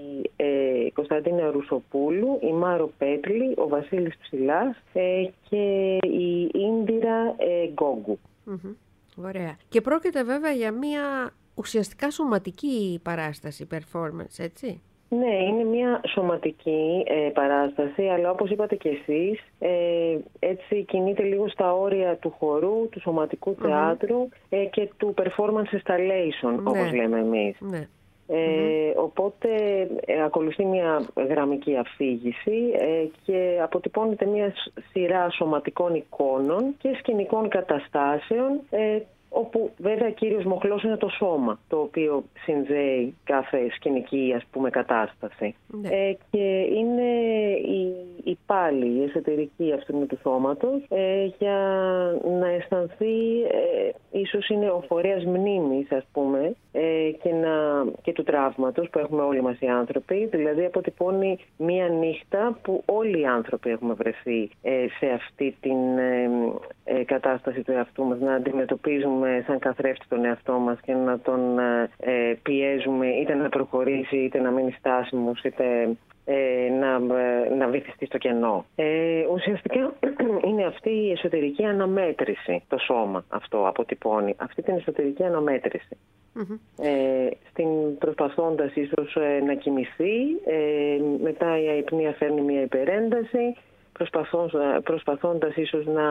ε, Κωνσταντίνα Ρουσοπούλου, η Μάρο Πέτλη, ο Βασίλης Ψηλάς ε, και η Ίντιρα ε, Γκόγκου. Mm-hmm. Ωραία. Και πρόκειται βέβαια για μια ουσιαστικά σωματική παράσταση, performance, έτσι? Ναι, είναι μια σωματική ε, παράσταση, αλλά όπως είπατε και εσείς, ε, έτσι κινείται λίγο στα όρια του χορού, του σωματικού θεάτρου mm-hmm. ε, και του performance installation, ναι. όπως λέμε εμείς. Ναι. Ε, mm-hmm. Οπότε ε, ακολουθεί μια γραμμική αφήγηση ε, και αποτυπώνεται μια σειρά σωματικών εικόνων και σκηνικών καταστάσεων, ε, όπου βέβαια κύριος μοχλός είναι το σώμα, το οποίο συνδέει κάθε σκηνική, ας πούμε, κατάσταση. Ναι. Ε, και είναι η, η πάλι, η εσωτερική αυτού του σώματος, ε, για να αισθανθεί, ε, ίσως είναι ο φορέας μνήμης, ας πούμε, ε, και, να, και του τραύματος που έχουμε όλοι μας οι άνθρωποι. Δηλαδή αποτυπώνει μία νύχτα που όλοι οι άνθρωποι έχουμε βρεθεί ε, σε αυτή την ε, ε, κατάσταση του εαυτού μας, να αντιμετωπίζουμε σαν καθρέφτη τον εαυτό μας και να τον ε, πιέζουμε είτε να προχωρήσει είτε να μείνει στάσιμος είτε ε, να, να βυθιστεί στο κενό. Ε, ουσιαστικά είναι αυτή η εσωτερική αναμέτρηση, το σώμα αυτό αποτυπώνει, αυτή την εσωτερική αναμέτρηση. Mm-hmm. Ε, στην προσπαθώντας ίσως ε, να κοιμηθεί, ε, μετά η αϊπνία φέρνει μια υπερένταση, προσπαθώντας ίσως να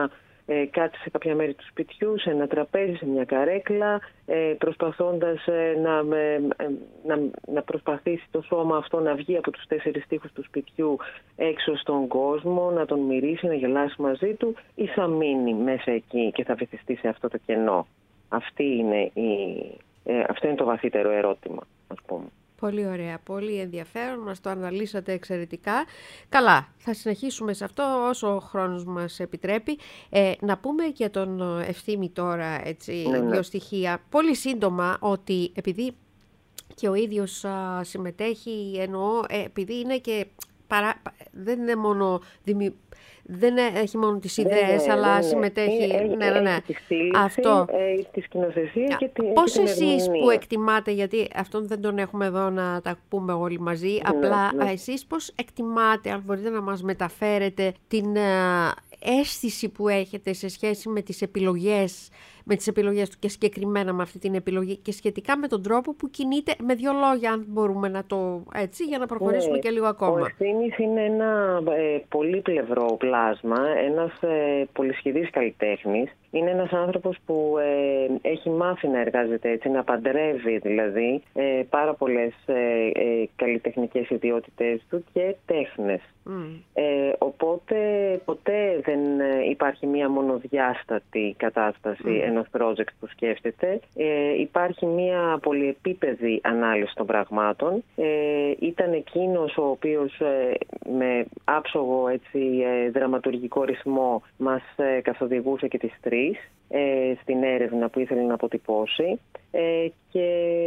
ε, κάτσει σε κάποια μέρη του σπιτιού, σε ένα τραπέζι, σε μια καρέκλα, ε, προσπαθώντας ε, να, ε, να, να προσπαθήσει το σώμα αυτό να βγει από τους τέσσερις τοίχους του σπιτιού έξω στον κόσμο, να τον μυρίσει, να γελάσει μαζί του, ή θα μείνει μέσα εκεί και θα βυθιστεί σε αυτό το κενό. Αυτή είναι η, ε, αυτό είναι το βαθύτερο ερώτημα, ας πούμε. Πολύ ωραία, πολύ ενδιαφέρον, μας το αναλύσατε εξαιρετικά. Καλά, θα συνεχίσουμε σε αυτό όσο ο χρόνος μας επιτρέπει. Ε, να πούμε για τον Ευθύμη τώρα, έτσι, ναι, ναι. δύο στοιχεία. Πολύ σύντομα, ότι επειδή και ο ίδιος α, συμμετέχει, εννοώ, ε, επειδή είναι και παρά, δεν είναι μόνο δημι... Δεν έχει μόνο τις ιδέες, ναι, αλλά ναι, συμμετέχει. Ναι, ναι, ναι, ναι. Τη στήληση, αυτό. Ε, τη σκηνοθεσία και, τη, Πώς και την εσείς ερμηνεία. που εκτιμάτε, γιατί αυτόν δεν τον έχουμε εδώ να τα πούμε όλοι μαζί, ναι, απλά ναι. εσείς πώς εκτιμάτε, αν μπορείτε να μας μεταφέρετε την uh, αίσθηση που έχετε σε σχέση με τις επιλογές, με τις επιλογές του και συγκεκριμένα με αυτή την επιλογή και σχετικά με τον τρόπο που κινείται, με δύο λόγια αν μπορούμε να το έτσι, για να προχωρήσουμε ναι. και λίγο ακόμα. Ο Ευθύμης είναι ένα ε, πολύπλευρο πλάσμα, ένας ε, πολυσχηδής καλλιτέχνης. Είναι ένας άνθρωπος που ε, έχει μάθει να εργάζεται έτσι, να παντρεύει δηλαδή ε, πάρα πολλές ε, ε, καλλιτεχνικές ιδιότητες του και τέχνες. Mm. Ε, οπότε ποτέ δεν υπάρχει μία μονοδιάστατη κατάσταση mm. ενός project που σκέφτεται. Ε, υπάρχει μία πολυεπίπεδη ανάλυση των πραγμάτων. Ε, ήταν εκείνος ο οποίος ε, με άψογο έτσι, ε, δραματουργικό ρυθμό μας ε, καθοδηγούσε και τις τρεις ε, στην έρευνα που ήθελε να αποτυπώσει. Ε, και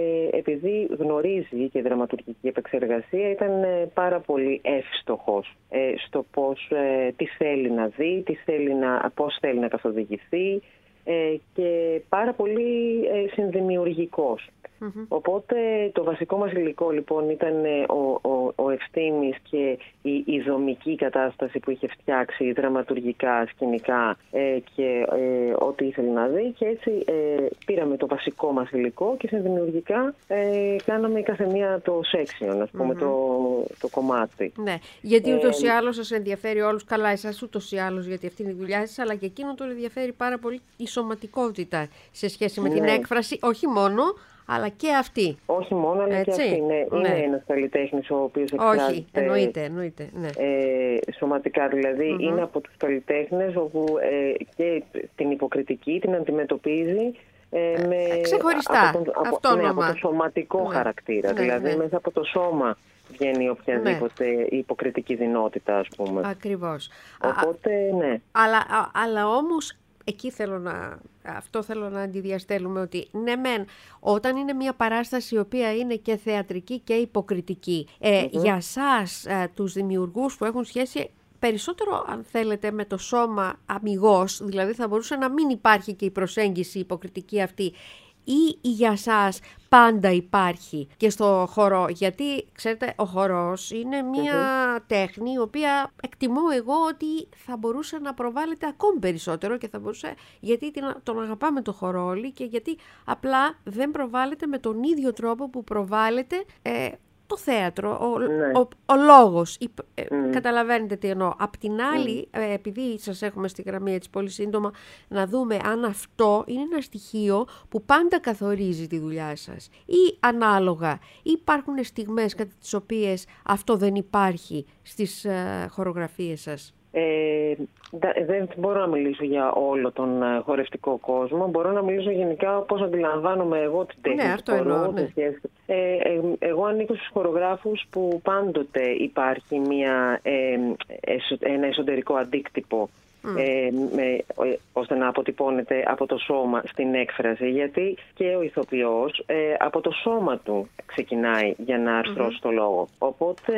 επειδή γνωρίζει και δραματουργική επεξεργασία, ήταν ε, πάρα πολύ εύστοχος ε, στο πώς, ε, τι θέλει να δει, τι θέλει να, πώς θέλει να καθοδηγηθεί ε, και πάρα πολύ ε, συνδημιουργικός. Mm-hmm. Οπότε το βασικό μας υλικό λοιπόν ήταν ο, ο, ο Ευθύμης και η, η δομική κατάσταση που είχε φτιάξει δραματουργικά, σκηνικά ε, και ε, ό,τι ήθελε να δει και έτσι ε, πήραμε το βασικό μας υλικό και συνδημιουργικά ε, κάναμε κάθε μία το section, ας πούμε, mm-hmm. το, το κομμάτι. Ναι, γιατί ούτως ή άλλως σας ενδιαφέρει όλους, καλά εσάς ούτως ή άλλως γιατί αυτή είναι η δουλειά σας, αλλά και εκείνον τον ενδιαφέρει πάρα πολύ η σωματικότητα σε σχέση με ναι. την έκφραση, όχι μόνο, αλλά και αυτή. Όχι μόνο, αλλά έτσι. Και αυτή. Ναι. Ναι. Είναι ένας καλλιτέχνης ο οποίος εκφράζεται. Όχι, εννοείται, εννοείται. Ναι. Ε, σωματικά δηλαδή. Mm-hmm. Είναι από τους καλλιτέχνες όπου ε, και την υποκριτική την αντιμετωπίζει ε, με, ξεχωριστά. Από, τον, από, ναι, από το σωματικό ναι. χαρακτήρα. Ναι, δηλαδή ναι. μέσα από το σώμα βγαίνει οποιαδήποτε ναι. υποκριτική δυνότητα, ας πούμε. Ακριβώς. Οπότε, ναι. Αλλά, αλλά όμως εκεί θέλω να, αυτό θέλω να αντιδιαστέλουμε ότι ναι μεν όταν είναι μια παράσταση η οποία είναι και θεατρική και υποκριτική ε, mm-hmm. για σας ε, τους δημιουργούς που έχουν σχέση περισσότερο αν θέλετε με το σώμα αμιγώς, δηλαδή θα μπορούσε να μην υπάρχει και η προσέγγιση υποκριτική αυτή ή για σας πάντα υπάρχει και στο χορό, γιατί ξέρετε ο χορός είναι μια mm-hmm. τέχνη η οποία εκτιμώ εγώ ότι θα μπορούσε να προβάλλεται ακόμη περισσότερο και θα μπορούσε, γιατί τον αγαπάμε το χορό όλοι και γιατί απλά δεν προβάλλεται με τον ίδιο τρόπο που προβάλλεται ε, το θέατρο, ο, ναι. ο, ο λόγος, η, ε, mm. καταλαβαίνετε τι εννοώ. Απ' την άλλη, mm. ε, επειδή σας έχουμε στη γραμμή έτσι πολύ σύντομα, να δούμε αν αυτό είναι ένα στοιχείο που πάντα καθορίζει τη δουλειά σας ή ανάλογα, ή υπάρχουν στιγμές κατά τις οποίες αυτό δεν υπάρχει στις ε, χορογραφίες σας. Ε, δεν μπορώ να μιλήσω για όλο τον χορευτικό κόσμο. Μπορώ να μιλήσω γενικά πώς αντιλαμβάνομαι εγώ την τέχνη. Ναι, αυτό εννοώ, ναι. ε, ε, Εγώ ανήκω στους χορογράφους που πάντοτε υπάρχει μια, ε, εσω, ένα εσωτερικό αντίκτυπο Mm. Ε, με, ώστε να αποτυπώνεται από το σώμα στην έκφραση, γιατί και ο ηθοποιός ε, από το σώμα του ξεκινάει για να αρθρώσει mm-hmm. το λόγο. Οπότε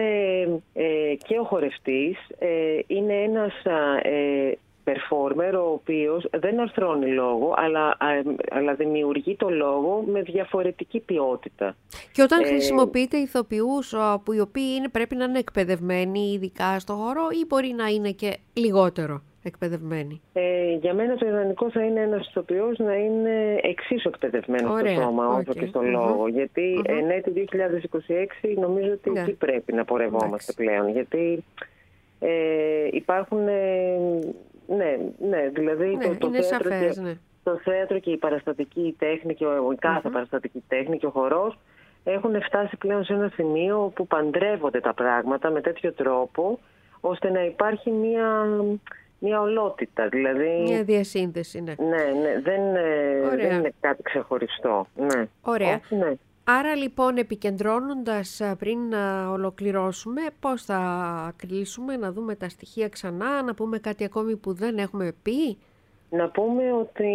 ε, και ο χορευτής ε, είναι ένας ε, performer ο οποίος δεν αρθρώνει λόγο, αλλά, αλλά δημιουργεί το λόγο με διαφορετική ποιότητα. Και όταν ε, χρησιμοποιείτε ηθοποιούς που οι οποίοι είναι, πρέπει να είναι εκπαιδευμένοι ειδικά στο χώρο ή μπορεί να είναι και λιγότερο εκπαιδευμένοι? Ε, για μένα το ιδανικό θα είναι ένας ηθοποιός να είναι εξίσου εκπαιδευμένος Ωραία, στο σώμα όσο okay. και στο mm-hmm. λόγο. Γιατί mm-hmm. εν έτη δύο χιλιάδες είκοσι έξι νομίζω ότι yeah. εκεί πρέπει να πορευόμαστε yeah. πλέον. Γιατί ε, υπάρχουν... Ε, ναι, ναι, δηλαδή ναι, το, το, είναι θέατρο σαφές, και, ναι. το θέατρο και η παραστατική τέχνη και ο, η κάθε mm-hmm. παραστατική τέχνη και ο χορός έχουν φτάσει πλέον σε ένα σημείο όπου παντρεύονται τα πράγματα με τέτοιο τρόπο ώστε να υπάρχει μια, μια ολότητα. Δηλαδή, μια διασύνδεση, ναι. Ναι, ναι, δεν, δεν είναι κάτι ξεχωριστό. Ναι. Ωραία. Όχι, ναι. Άρα λοιπόν, επικεντρώνοντας πριν να ολοκληρώσουμε, πώς θα κλείσουμε, να δούμε τα στοιχεία ξανά, να πούμε κάτι ακόμη που δεν έχουμε πει? Να πούμε ότι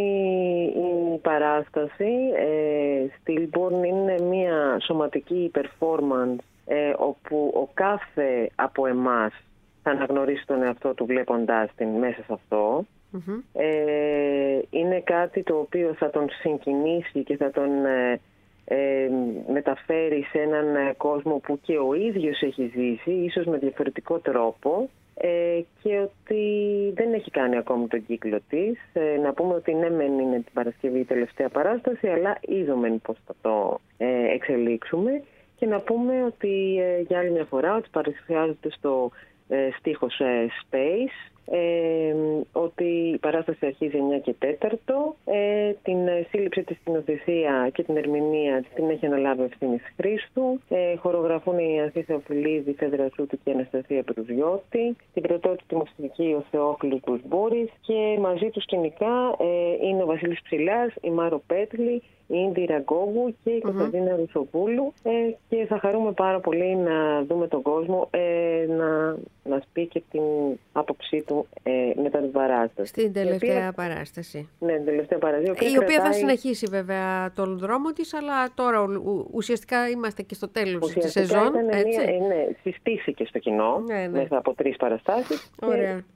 η παράσταση ε, Stillborn είναι μια σωματική performance ε, όπου ο κάθε από εμάς θα αναγνωρίσει τον εαυτό του βλέποντάς την μέσα σε αυτό. Mm-hmm. Ε, είναι κάτι το οποίο θα τον συγκινήσει και θα τον ε, ε, μεταφέρει σε έναν κόσμο που και ο ίδιος έχει ζήσει, ίσως με διαφορετικό τρόπο. Ε, και ότι δεν έχει κάνει ακόμη τον κύκλο της. Ε, να πούμε ότι ναι μεν είναι την Παρασκευή η τελευταία παράσταση, αλλά είδαμε πώς θα το ε, εξελίξουμε. Και να πούμε ότι ε, για άλλη μια φορά ότι παρουσιάζεται στο ε, στίχος ε, Space, ε, ότι η παράσταση αρχίζει εννιά και τέσσερα, ε, την σύλληψη της σκηνοθεσία και την ερμηνεία την έχει αναλάβει ο Ευθύμης Χρήστου, ε, χορογραφούν η Ανθή Θεοφιλίδη, Φέδρα Σούτου και η Αναστασία Περουζιώτη, την πρωτότυπη μουσική ο Θεόφιλος Μπουρσπούρης και μαζί του σκηνικά ε, είναι ο Βασίλης Ψηλάς, η Μάρο Πέτλη, η Ίνδη Ραγκόγου και η Κωνσταντίνα mm-hmm. Ρουσοπούλου ε, και θα χαρούμε πάρα πολύ να δούμε τον κόσμο ε, να μας πει και την άποψή του ε, μετά την παράσταση. Στην τελευταία οποία, παράσταση. Ναι, την τελευταία παράσταση. Η, η οποία κρατάει... θα συνεχίσει βέβαια τον δρόμο της, αλλά τώρα ου, ουσιαστικά είμαστε και στο τέλος της σεζόν. Έτσι. Μια, ναι, συστήθηκε στο κοινό ναι, ναι. μέσα από τρεις παραστάσεις. Ωραία. Και...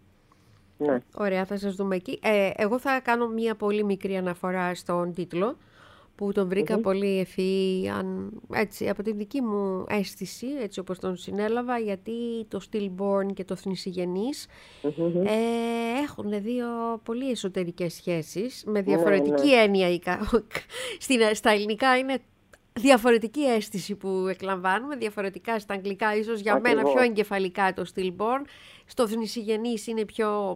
Ναι. Ωραία, θα σας δούμε εκεί. Ε, εγώ θα κάνω μία πολύ μικρή αναφορά στον τίτλο, που τον βρήκα mm-hmm. πολύ ευφυή, αν, έτσι, από την δική μου αίσθηση, έτσι όπως τον συνέλαβα, γιατί το Stillborn και το Θνησιγενής mm-hmm. ε, έχουν δύο πολύ εσωτερικές σχέσεις, με διαφορετική ναι, ναι. έννοια. Στην, στα ελληνικά είναι διαφορετική αίσθηση που εκλαμβάνουμε, διαφορετικά στα αγγλικά ίσως για Ακριβώς. μένα πιο εγκεφαλικά το Stillborn, στο Θνησιγενής είναι πιο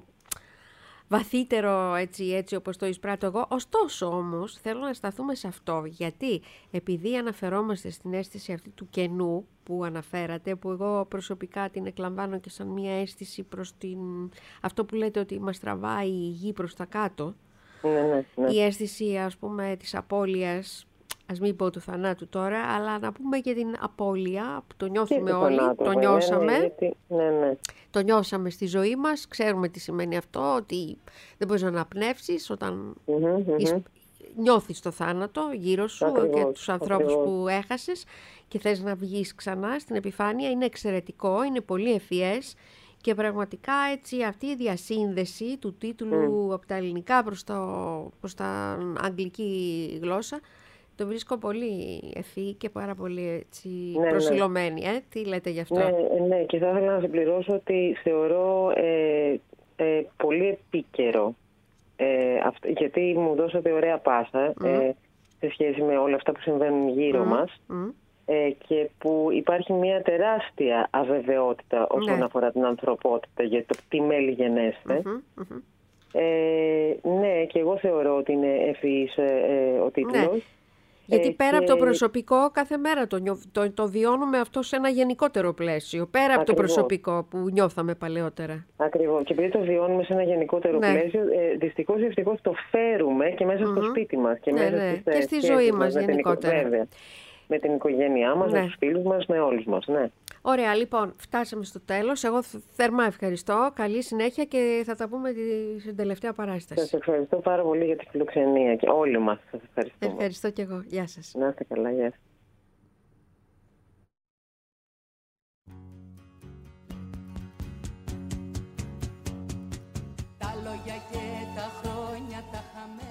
βαθύτερο έτσι, έτσι όπως το εισπράττω εγώ. Ωστόσο όμως θέλω να σταθούμε σε αυτό, γιατί επειδή αναφερόμαστε στην αίσθηση αυτή του κενού που αναφέρατε, που εγώ προσωπικά την εκλαμβάνω και σαν μια αίσθηση προς την... αυτό που λέτε ότι μας τραβάει η γη προς τα κάτω, ναι, ναι, ναι. η αίσθηση ας πούμε της απώλειας, ας μην πω του θανάτου τώρα, αλλά να πούμε και την απώλεια που το νιώθουμε όλοι, θανάτου, το νιώσαμε, ναι, γιατί... ναι, ναι. το νιώσαμε στη ζωή μας, ξέρουμε τι σημαίνει αυτό, ότι δεν μπορείς να αναπνεύσεις όταν mm-hmm, mm-hmm. νιώθεις το θάνατο γύρω σου ακριβώς, και τους ανθρώπους ακριβώς. που έχασες και θες να βγεις ξανά στην επιφάνεια. Είναι εξαιρετικό, είναι πολύ ευφυές και πραγματικά έτσι αυτή η διασύνδεση του τίτλου mm. από τα ελληνικά προς, το, προς τα αγγλική γλώσσα το βρίσκω πολύ ευφυή και πάρα πολύ έτσι, ναι, προσιλωμένη. Ναι. Ε? Τι λέτε γι' αυτό? Ναι, ναι, και θα ήθελα να συμπληρώσω ότι θεωρώ ε, ε, πολύ επίκαιρο, ε, αυτό, γιατί μου δώσατε ωραία πάσα mm. ε, σε σχέση με όλα αυτά που συμβαίνουν γύρω mm. μας mm. Ε, και που υπάρχει μια τεράστια αβεβαιότητα όσον ναι. αφορά την ανθρωπότητα για το τι μέλη γενέστε. Mm-hmm, mm-hmm. Ε, ναι, και εγώ θεωρώ ότι είναι ευφυής ε, ο τίτλος. Ναι. Γιατί πέρα και... από το προσωπικό, κάθε μέρα το, το, το βιώνουμε αυτό σε ένα γενικότερο πλαίσιο. Πέρα Ακριβώς. από το προσωπικό που νιώθαμε παλαιότερα. Ακριβώς. Και επειδή το βιώνουμε σε ένα γενικότερο ναι. πλαίσιο, ε, δυστυχώς ή ευτυχώς το φέρουμε και μέσα mm-hmm. στο σπίτι μας. Και, ναι, μέσα ναι. στις, και στη ζωή μας με γενικότερα. Την, βέβαια, με την οικογένειά μας, ναι. με τους φίλους μας, με όλους μας. Ναι. Ωραία, λοιπόν, φτάσαμε στο τέλος. Εγώ θερμά ευχαριστώ. Καλή συνέχεια και θα τα πούμε στην τελευταία παράσταση. Σας ευχαριστώ πάρα πολύ για τη φιλοξενία και όλοι μας σας ευχαριστούμε. Ευχαριστώ και εγώ. Γεια σας. Να είστε καλά, γεια σας. Τα λόγια και τα χρόνια τα χαμένα.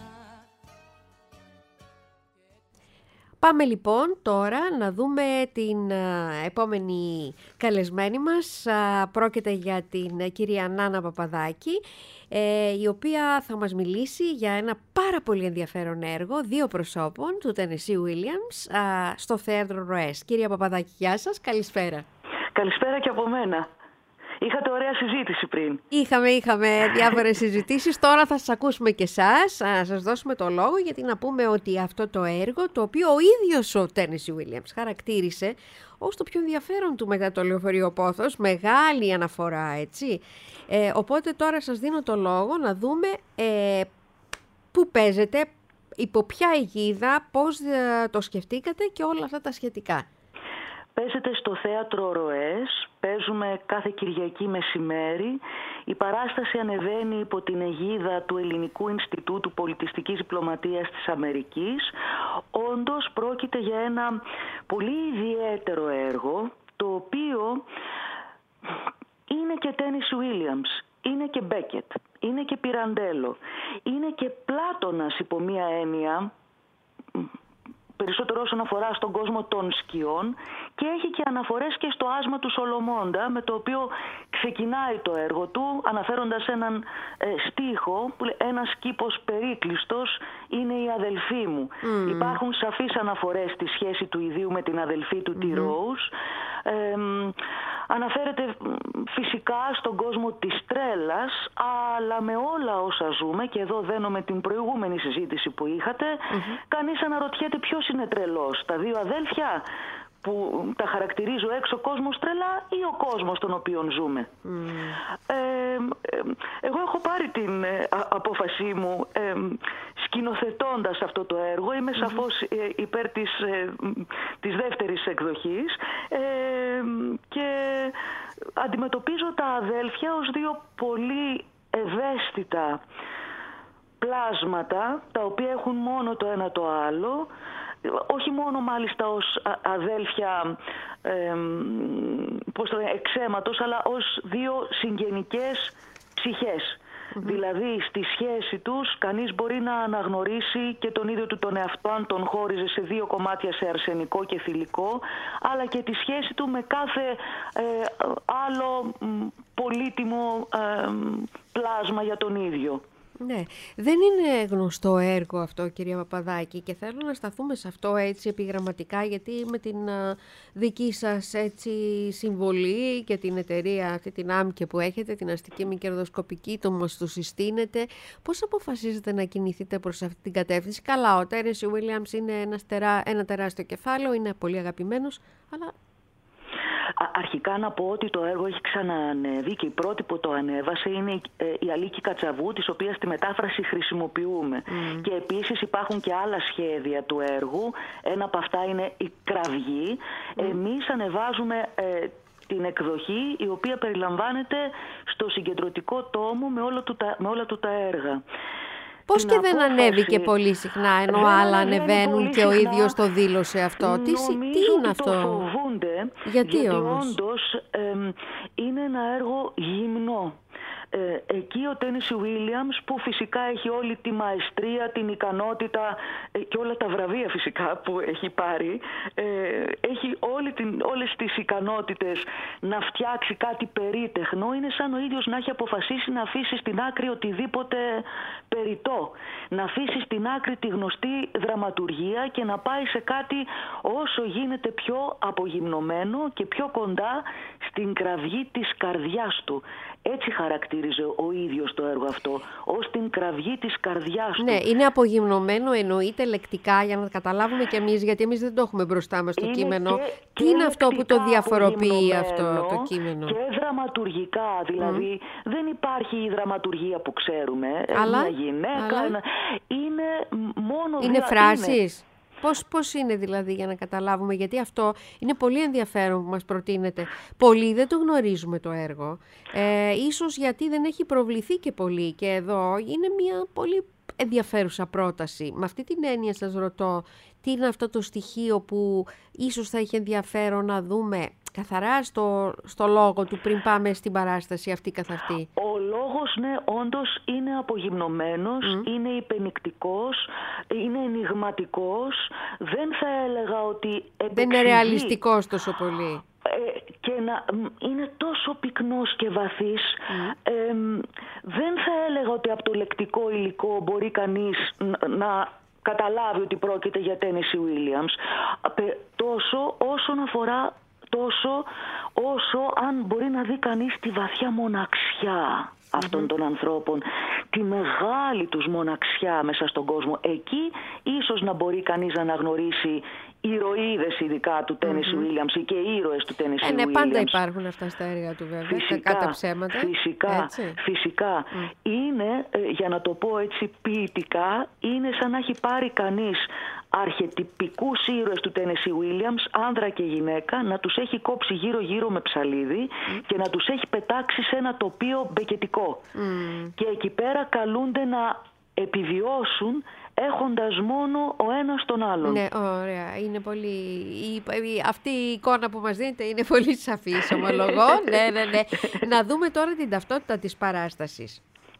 Πάμε λοιπόν τώρα να δούμε την uh, επόμενη καλεσμένη μας. Uh, πρόκειται για την κυρία Νάνα Παπαδάκη, ε, η οποία θα μας μιλήσει για ένα πάρα πολύ ενδιαφέρον έργο δύο προσώπων του Tennessee Williams uh, στο θέατρο Ροές. Κυρία Παπαδάκη, γεια σας, καλησπέρα. Καλησπέρα και από μένα. Είχατε ωραία συζήτηση πριν. Είχαμε, είχαμε διάφορες συζητήσεις. Τώρα θα σας ακούσουμε και εσάς, να σας δώσουμε το λόγο, γιατί να πούμε ότι αυτό το έργο, το οποίο ο ίδιος ο Τένεσι Βίλιαμς χαρακτήρισε ως το πιο ενδιαφέρον του μετά το Λεωφορείο Πόθος, μεγάλη αναφορά, έτσι. Ε, οπότε τώρα σας δίνω το λόγο να δούμε ε, πού παίζετε, υπό ποια αιγίδα, πώς ε, το σκεφτήκατε και όλα αυτά τα σχετικά. Παίζεται στο θέατρο Ροές, παίζουμε κάθε Κυριακή μεσημέρι. Η παράσταση ανεβαίνει υπό την αιγίδα του Ελληνικού Ινστιτούτου Πολιτιστικής Διπλωματίας της Αμερικής. Όντως πρόκειται για ένα πολύ ιδιαίτερο έργο, το οποίο είναι και Τένεσι Βίλιαμς, είναι και Μπέκετ, είναι και Πιραντέλο, είναι και Πλάτωνας υπό μία έννοια, περισσότερο όσον αφορά στον κόσμο των σκιών, και έχει και αναφορές και στο άσμα του Σολομώντα, με το οποίο ξεκινάει το έργο του, αναφέροντας έναν ε, στίχο που λέει «Ένας κήπος περίκλειστος είναι η αδελφή μου». Mm. Υπάρχουν σαφείς αναφορές στη σχέση του ιδίου με την αδελφή του, mm-hmm. τη Ρόους. Ε, αναφέρεται φυσικά στον κόσμο της τρέλας, αλλά με όλα όσα ζούμε, και εδώ δένω με την προηγούμενη συζήτηση που είχατε, mm-hmm. κανείς αναρωτιέται ποιος είναι τρελός, τα δύο αδέλφια που τα χαρακτηρίζει ο έξω κόσμος τρελά ή ο κόσμος τον οποίο ζούμε. Mm. Ε, ε, εγώ έχω πάρει την ε, α, απόφασή μου ε, σκηνοθετώντας αυτό το έργο. Είμαι mm-hmm. σαφώς ε, υπέρ της, ε, της δεύτερης εκδοχής ε, και αντιμετωπίζω τα αδέλφια ως δύο πολύ ευαίσθητα πλάσματα, τα οποία έχουν μόνο το ένα το άλλο, όχι μόνο μάλιστα ως αδέλφια ε, πώς το λένε, εξαίματος, αλλά ως δύο συγγενικές ψυχές. Mm-hmm. Δηλαδή στη σχέση τους κανείς μπορεί να αναγνωρίσει και τον ίδιο του τον εαυτό, αν τον χώριζε σε δύο κομμάτια, σε αρσενικό και θηλυκό, αλλά και τη σχέση του με κάθε ε, άλλο πολύτιμο ε, πλάσμα για τον ίδιο. Ναι, δεν είναι γνωστό έργο αυτό, κυρία Παπαδάκη, και θέλω να σταθούμε σε αυτό έτσι επιγραμματικά, γιατί με την α, δική σας έτσι συμβολή και την εταιρεία αυτή, την ΆΜΚΕ που έχετε, την αστική μη κερδοσκοπική, το μας το συστήνετε, πώς αποφασίζετε να κινηθείτε προς αυτή την κατεύθυνση? Καλά, ο Τένεσι Βίλιαμς είναι ένας τερά, ένα τεράστιο κεφάλαιο, είναι πολύ αγαπημένος, αλλά... Αρχικά να πω ότι το έργο έχει ξαναανέβει και η πρώτη που το ανέβασε είναι η Αλίκη Κατσαβού, της οποίας τη μετάφραση χρησιμοποιούμε. Mm. Και επίσης υπάρχουν και άλλα σχέδια του έργου. Ένα από αυτά είναι η Κραυγή. Mm. Εμείς ανεβάζουμε ε, την εκδοχή, η οποία περιλαμβάνεται στο συγκεντρωτικό τόμο με, όλο του, με όλα του τα έργα. Πώς και δεν ανέβηκε πολύ συχνά, ενώ δεν άλλα ανεβαίνουν και ο ίδιος το δήλωσε αυτό? Τι, τι είναι αυτό? Το φοβούνται, γιατί, γιατί όμως? όντως ε, είναι ένα έργο γυμνό. Ε, εκεί ο Τένεσι Βίλιαμς, που φυσικά έχει όλη τη μαεστρία, την ικανότητα ε, και όλα τα βραβεία φυσικά που έχει πάρει, ε, έχει όλη την, όλες τις ικανότητες να φτιάξει κάτι περίτεχνο. Είναι σαν ο ίδιος να έχει αποφασίσει να αφήσει στην άκρη οτιδήποτε περιττό, να αφήσει στην άκρη τη γνωστή δραματουργία και να πάει σε κάτι όσο γίνεται πιο απογυμνωμένο και πιο κοντά στην κραυγή της καρδιάς του. Έτσι χαρακτήριζε ο ίδιος το έργο αυτό, ως την κραυγή της καρδιάς του. Ναι, είναι απογυμνωμένο, εννοείται λεκτικά, για να καταλάβουμε κι εμείς, γιατί εμείς δεν το έχουμε μπροστά μας το είναι κείμενο. Και, Τι και είναι αυτό που το διαφοροποιεί αυτό το κείμενο? Και δραματουργικά, δηλαδή mm. δεν υπάρχει η δραματουργία που ξέρουμε. Αλλά, μια γυναίκα, αλλά... Ένα... είναι μόνο... Είναι δια... φράσεις. Είναι... Πώς, πώς είναι δηλαδή, για να καταλάβουμε, γιατί αυτό είναι πολύ ενδιαφέρον που μας προτείνεται. Πολλοί δεν το γνωρίζουμε το έργο, ε, ίσως γιατί δεν έχει προβληθεί και πολύ, και εδώ είναι μια πολύ ενδιαφέρουσα πρόταση. Με αυτή την έννοια σας ρωτώ, τι είναι αυτό το στοιχείο που ίσως θα είχε ενδιαφέρον να δούμε καθαρά στο, στο λόγο του πριν πάμε στην παράσταση αυτή καθ' αυτή? Ο λόγος, ναι, όντως είναι απογυμνωμένος, mm. είναι υπενικτικός, είναι ενιγματικός. Δεν θα έλεγα ότι επεξηγεί. Δεν είναι ρεαλιστικός τόσο πολύ. Ε, και να είναι τόσο πυκνός και βαθύς. Mm. Ε, δεν θα έλεγα ότι από το λεκτικό υλικό μπορεί κανείς να... να καταλάβει ότι πρόκειται για Τένεσι Βίλιαμς, τόσο όσον αφορά τόσο όσο αν μπορεί να δει κανείς τη βαθιά μοναξιά αυτών mm-hmm. των ανθρώπων, τη μεγάλη τους μοναξιά μέσα στον κόσμο. Εκεί ίσως να μπορεί κανείς να αναγνωρίσει ηρωίδες ειδικά του Τένεσι Ουίλιαμς ή και ήρωες του Τένεσι Ουίλιαμς. Ναι, πάντα υπάρχουν αυτά στα έργα του βέβαια, φυσικά, κατά ψέματα. Φυσικά, έτσι. φυσικά. Mm. Είναι, για να το πω έτσι ποιητικά, είναι σαν να έχει πάρει κανείς αρχετυπικούς ήρωες του Τένεσι Ουίλιαμς, άνδρα και γυναίκα, να τους έχει κόψει γύρω-γύρω με ψαλίδι mm. και να τους έχει πετάξει σε ένα τοπίο μπεκετικό. Mm. Και εκεί πέρα καλούνται να επιβιώσουν έχοντας μόνο ο ένας τον άλλον. Ναι, ωραία. Είναι πολύ... Η... Αυτή η εικόνα που μας δίνετε είναι πολύ σαφής, ομολογώ. ναι, ναι, ναι. Να δούμε τώρα την ταυτότητα της παράστασης.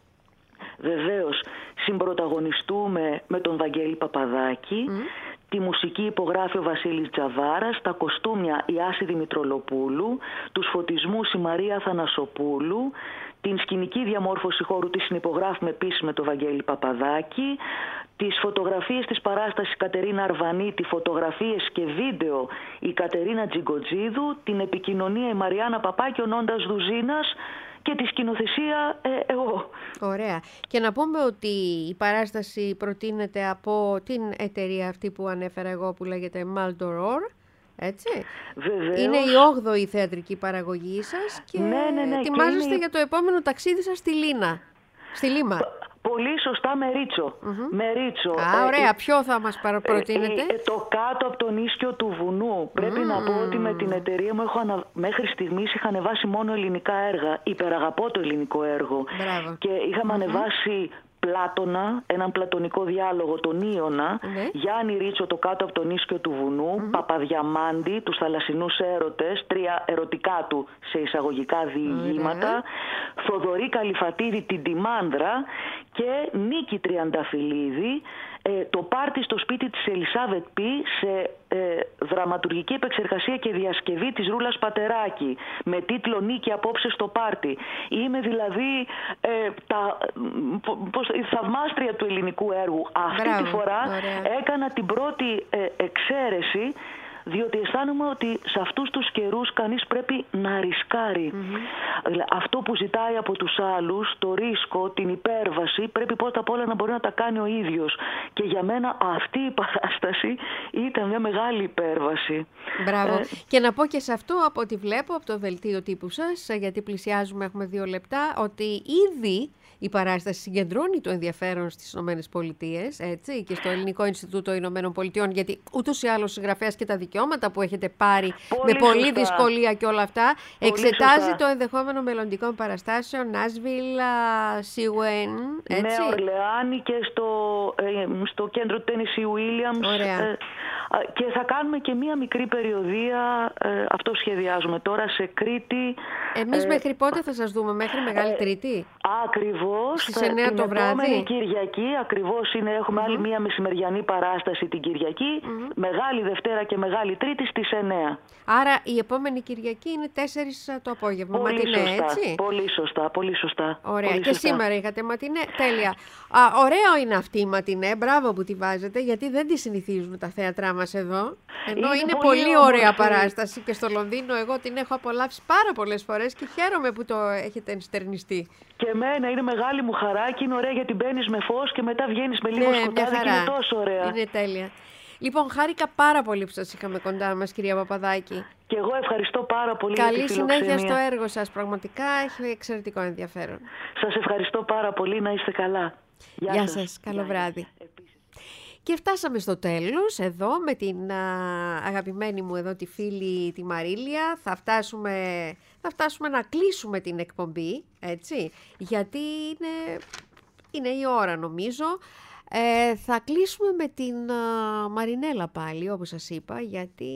Βεβαίως, συμπρωταγωνιστούμε με τον Βαγγέλη Παπαδάκη, mm. τη μουσική υπογράφει ο Βασίλης Τζαβάρας, τα κοστούμια η Άση Δημητρολοπούλου, τους φωτισμούς η Μαρία Θανασοπούλου, την σκηνική διαμόρφωση χώρου τη συνυπογράφουμε επίσης με τον Βαγγέλη Παπαδάκη, τις φωτογραφίες της παράστασης Κατερίνα Αρβανίτη, φωτογραφίες και βίντεο η Κατερίνα Τζιγκοτζίδου, την επικοινωνία η Μαριάννα Παπάκη, ο Νόντας Δουζίνας και τη σκηνοθεσία ε, εγώ. Ωραία. Και να πούμε ότι η παράσταση προτείνεται από την εταιρεία αυτή που ανέφερα εγώ που λέγεται Maldoror. Έτσι. Βεβαίως. Είναι η όγδοη θεατρική παραγωγή σας και ναι, ναι, ναι, ετοιμάζεστε είναι... για το επόμενο ταξίδι σας στη Λίνα. Στη Λίμα. Πολύ σωστά, με Ρίτσο. Mm-hmm. Με Ρίτσο. Α, ωραία. Ε, Ποιο θα μας προτείνετε? Ε, ε, το κάτω από τον ίσκιο του βουνού. Πρέπει mm. να πω ότι με την εταιρεία μου έχω ανα... μέχρι στιγμής είχα ανεβάσει μόνο ελληνικά έργα. Υπεραγαπώ το ελληνικό έργο. Μπράβο. Και είχαμε mm-hmm. ανεβάσει Πλάτωνα, έναν πλατωνικό διάλογο, τον Ήωνα, mm-hmm. Γιάννη Ρίτσο, το κάτω από τον ίσκιο του βουνού, mm-hmm. Παπαδιαμάντη, τους θαλασσινούς έρωτες, τρία ερωτικά του σε εισαγωγικά διηγήματα, mm-hmm. Θοδωρή Καλυφατίδη, την Τιμάνδρα και Νίκη Τριανταφυλλίδη, ε, το πάρτι στο σπίτι της Ελισάβετ Πι σε ε, δραματουργική επεξεργασία και διασκευή της Ρούλας Πατεράκη με τίτλο «Νίκη απόψε στο πάρτι». Είμαι δηλαδή ε, τα, πώς, η θαυμάστρια του ελληνικού έργου. Αυτή Μπράβο, τη φορά ωραία. έκανα την πρώτη ε, εξαίρεση, διότι αισθάνομαι ότι σε αυτούς τους καιρούς κανείς πρέπει να ρισκάρει. Mm-hmm. Αυτό που ζητάει από τους άλλους, το ρίσκο, την υπέρβαση, πρέπει πρώτα απ' όλα να μπορεί να τα κάνει ο ίδιος. Και για μένα αυτή η παράσταση ήταν μια μεγάλη υπέρβαση. Μπράβο. Ε... Και να πω και σε αυτό, από ό,τι βλέπω, από το δελτίο τύπου σας, γιατί πλησιάζουμε, έχουμε δύο λεπτά, ότι ήδη η παράσταση συγκεντρώνει το ενδιαφέρον στις Ηνωμένες Πολιτείες, έτσι, και στο Ελληνικό Ινστιτούτο Ηνωμένων Πολιτειών, γιατί ούτως ή άλλως συγγραφέας και τα δικαιώματα που έχετε πάρει πολύ με πολύ σωστά. δυσκολία και όλα αυτά, πολύ εξετάζει σωστά. το ενδεχόμενο μελλοντικών παραστάσεων Νάσβιλ, Σιουέν, έτσι. Νέα Ορλεάνη και στο, ε, στο κέντρο Τένεσι Ουίλιαμς. Ε, και θα κάνουμε και μία μικρή περιοδία, ε, αυτό σχεδιάζουμε τώρα, σε Κρήτη. Εμείς ε, μέχρι πότε θα σας δούμε, μέχρι Μεγάλη ε, Τρίτη? Ακριβώς. Στις εννέα την το βράδυ. Επόμενη Κυριακή, ακριβώς είναι, έχουμε mm-hmm. άλλη μία μεσημεριανή παράσταση την Κυριακή, mm-hmm. Μεγάλη Δευτέρα και Μεγάλη Τρίτη στις εννέα. Άρα η επόμενη Κυριακή είναι τέσσερις το απόγευμα, πολύ ματινέ, σωστά, έτσι. Πολύ σωστά, πολύ σωστά. Ωραία. Πολύ και σωστά. σήμερα είχατε ματινέ, τέλεια. Α, ωραίο είναι αυτή η ματινέ, μπράβο που τη βάζετε, γιατί δεν τη συνηθίζουμε τα θέατρά μας εδώ. Ενώ είναι, είναι πολύ, πολύ ωραία παράσταση και στο Λονδίνο εγώ την έχω απολαύσει πάρα πολλές φορές και χαίρομαι που το έχετε ενστερνιστεί. Και εμένα είναι μεγάλη μου χαρά και είναι ωραία γιατί μπαίνεις με φως και μετά βγαίνεις με λίγο ναι, σκοτάδι και είναι τόσο ωραία. Είναι τέλεια. Λοιπόν, χάρηκα πάρα πολύ που σας είχαμε κοντά μας, κυρία Παπαδάκη. Και εγώ ευχαριστώ πάρα πολύ. Καλή για τη συνέχεια στο έργο σας, πραγματικά έχει εξαιρετικό ενδιαφέρον. Σας ευχαριστώ πάρα πολύ, να είστε καλά. Γεια, Γεια σας. σας, καλό Γεια βράδυ. Σας. Και φτάσαμε στο τέλος, εδώ με την α, αγαπημένη μου εδώ τη φίλη τη Μαρίλια. Θα φτάσουμε, θα φτάσουμε να κλείσουμε την εκπομπή, έτσι, γιατί είναι, είναι η ώρα νομίζω. Ε, θα κλείσουμε με την α, Μαρινέλα πάλι, όπως σας είπα, γιατί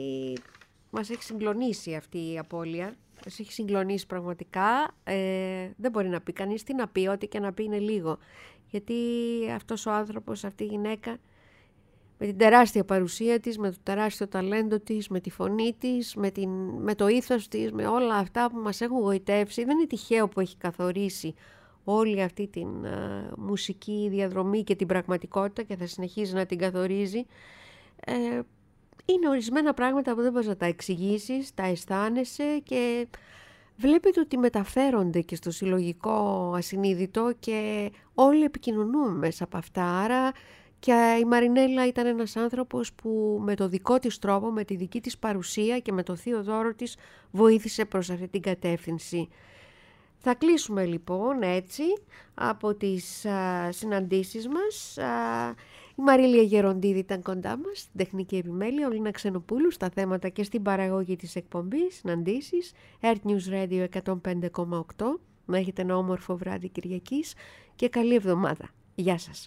μας έχει συγκλονίσει αυτή η απώλεια. Μας έχει συγκλονίσει πραγματικά. Ε, δεν μπορεί να πει κανείς, τι να πει, ό,τι και να πει είναι λίγο. Γιατί αυτός ο άνθρωπος, αυτή η γυναίκα, με την τεράστια παρουσία της, με το τεράστιο ταλέντο της, με τη φωνή της, με, την, με το ήθος της, με όλα αυτά που μας έχουν γοητεύσει. Δεν είναι τυχαίο που έχει καθορίσει όλη αυτή την uh, μουσική διαδρομή και την πραγματικότητα και θα συνεχίζει να την καθορίζει. Ε, είναι ορισμένα πράγματα που δεν μπορείς να τα εξηγήσεις, τα αισθάνεσαι και βλέπετε ότι μεταφέρονται και στο συλλογικό ασυνείδητο και όλοι επικοινωνούμε μέσα από αυτά. Άρα και η Μαρινέλα ήταν ένας άνθρωπος που με το δικό της τρόπο, με τη δική της παρουσία και με το θείο δώρο της βοήθησε προς αυτή την κατεύθυνση. Θα κλείσουμε λοιπόν έτσι από τις α, συναντήσεις μας. Α, η Μαρίλια Γεροντίδη ήταν κοντά μας, στην τεχνική επιμέλεια, ο Λίνα Ξενοπούλου στα θέματα και στην παραγωγή της εκπομπής, συναντήσεις, Earth News Radio εκατόν πέντε κόμμα οκτώ. Να έχετε ένα όμορφο βράδυ Κυριακής και καλή εβδομάδα. Γεια σας.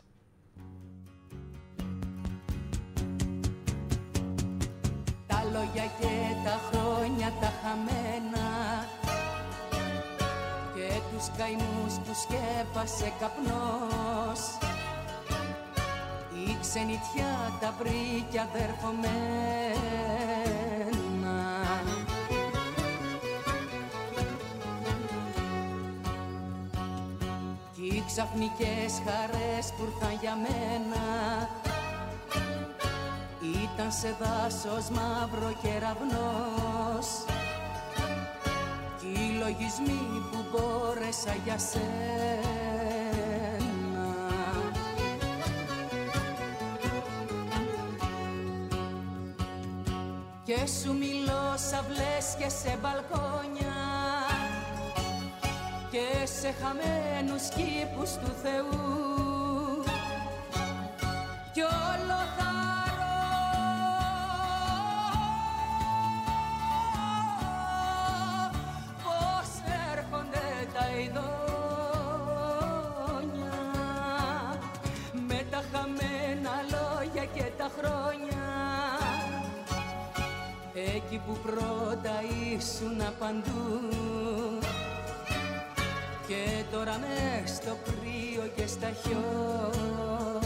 Τα λόγια και τα χρόνια τα χαμένα και τους καημούς που σκέπασε καπνός, η ξενιτιά τα βρήκε αδερφωμένα. Κι οι ξαφνικές χαρές που ήρθαν για μένα ήταν σε δάσος μαύρο κεραυνός κι οι λογισμοί που μπόρεσα για σένα. Και σου μιλώ σαυλές και σε μπαλκόνια και σε χαμένους κήπους του Θεού κι όλο θα με τα χαμένα λόγια και τα χρόνια εκεί που πρώτα ήσουν παντού και τώρα μες στο κρύο και στα χιόνια.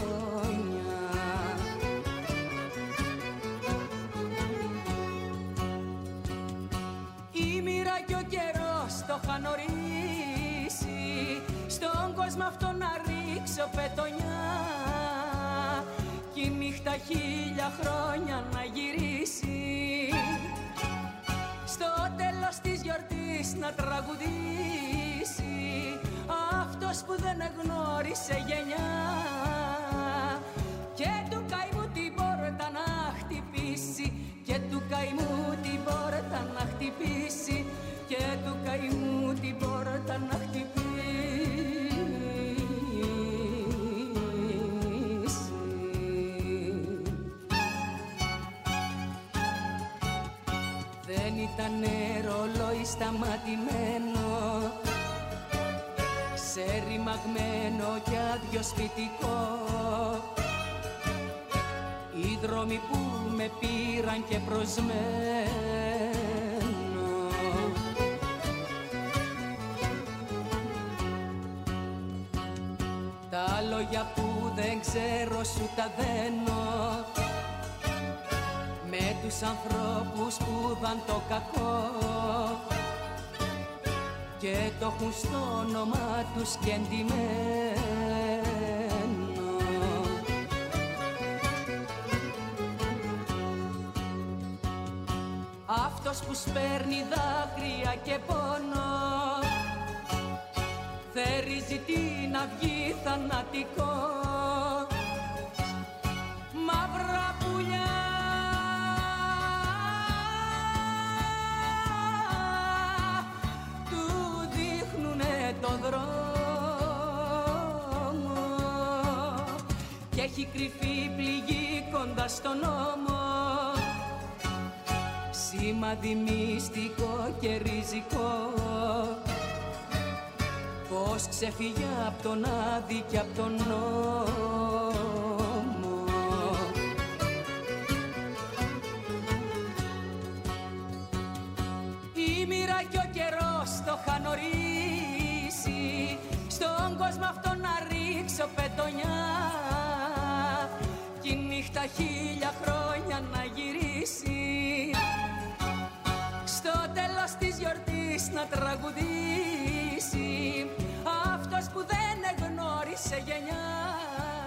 Η μοίρα κι ο καιρός το είχαν ορίσει στον κόσμο αυτό να ρίξω πετονιά κι η νύχτα χίλια χρόνια να γυρίσει στο τέλος της γιορτής να τραγουδήσει αυτός που δεν γνώρισε γενιά και του καημού την πόρτα να χτυπήσει και του καημού την πόρτα να χτυπήσει και του καημού την πόρτα να χτυπήσει. Δεν ήταν ρολόι σταματημένο σε ρημαγμένο κι άδειο σπιτικό οι δρόμοι που με πήραν και προσμένο. Τα λόγια που δεν ξέρω σου τα δένω με τους ανθρώπους που δαν το κακό και το έχουν στο όνομα τους και εντυμένο. Αυτός που σπέρνει δάκρυα και πόνο θερίζει την αυγή θανατικό μαύρα πουλιά του δείχνουνε το δρόμο και έχει κρυφή πληγή κοντά στον νόμο σημάδι μυστικό και ριζικό πως ξεφύγει απ' τον άδη και απ' τον νόμο. Η μοίρα κι ο καιρός το είχαν ορίσει στον κόσμο αυτό να ρίξω πετονιά κι η νύχτα χίλια χρόνια να γυρίσει στο τέλος της γιορτής να τραγουδήσει αυτός που δεν εγνώρισε γενιά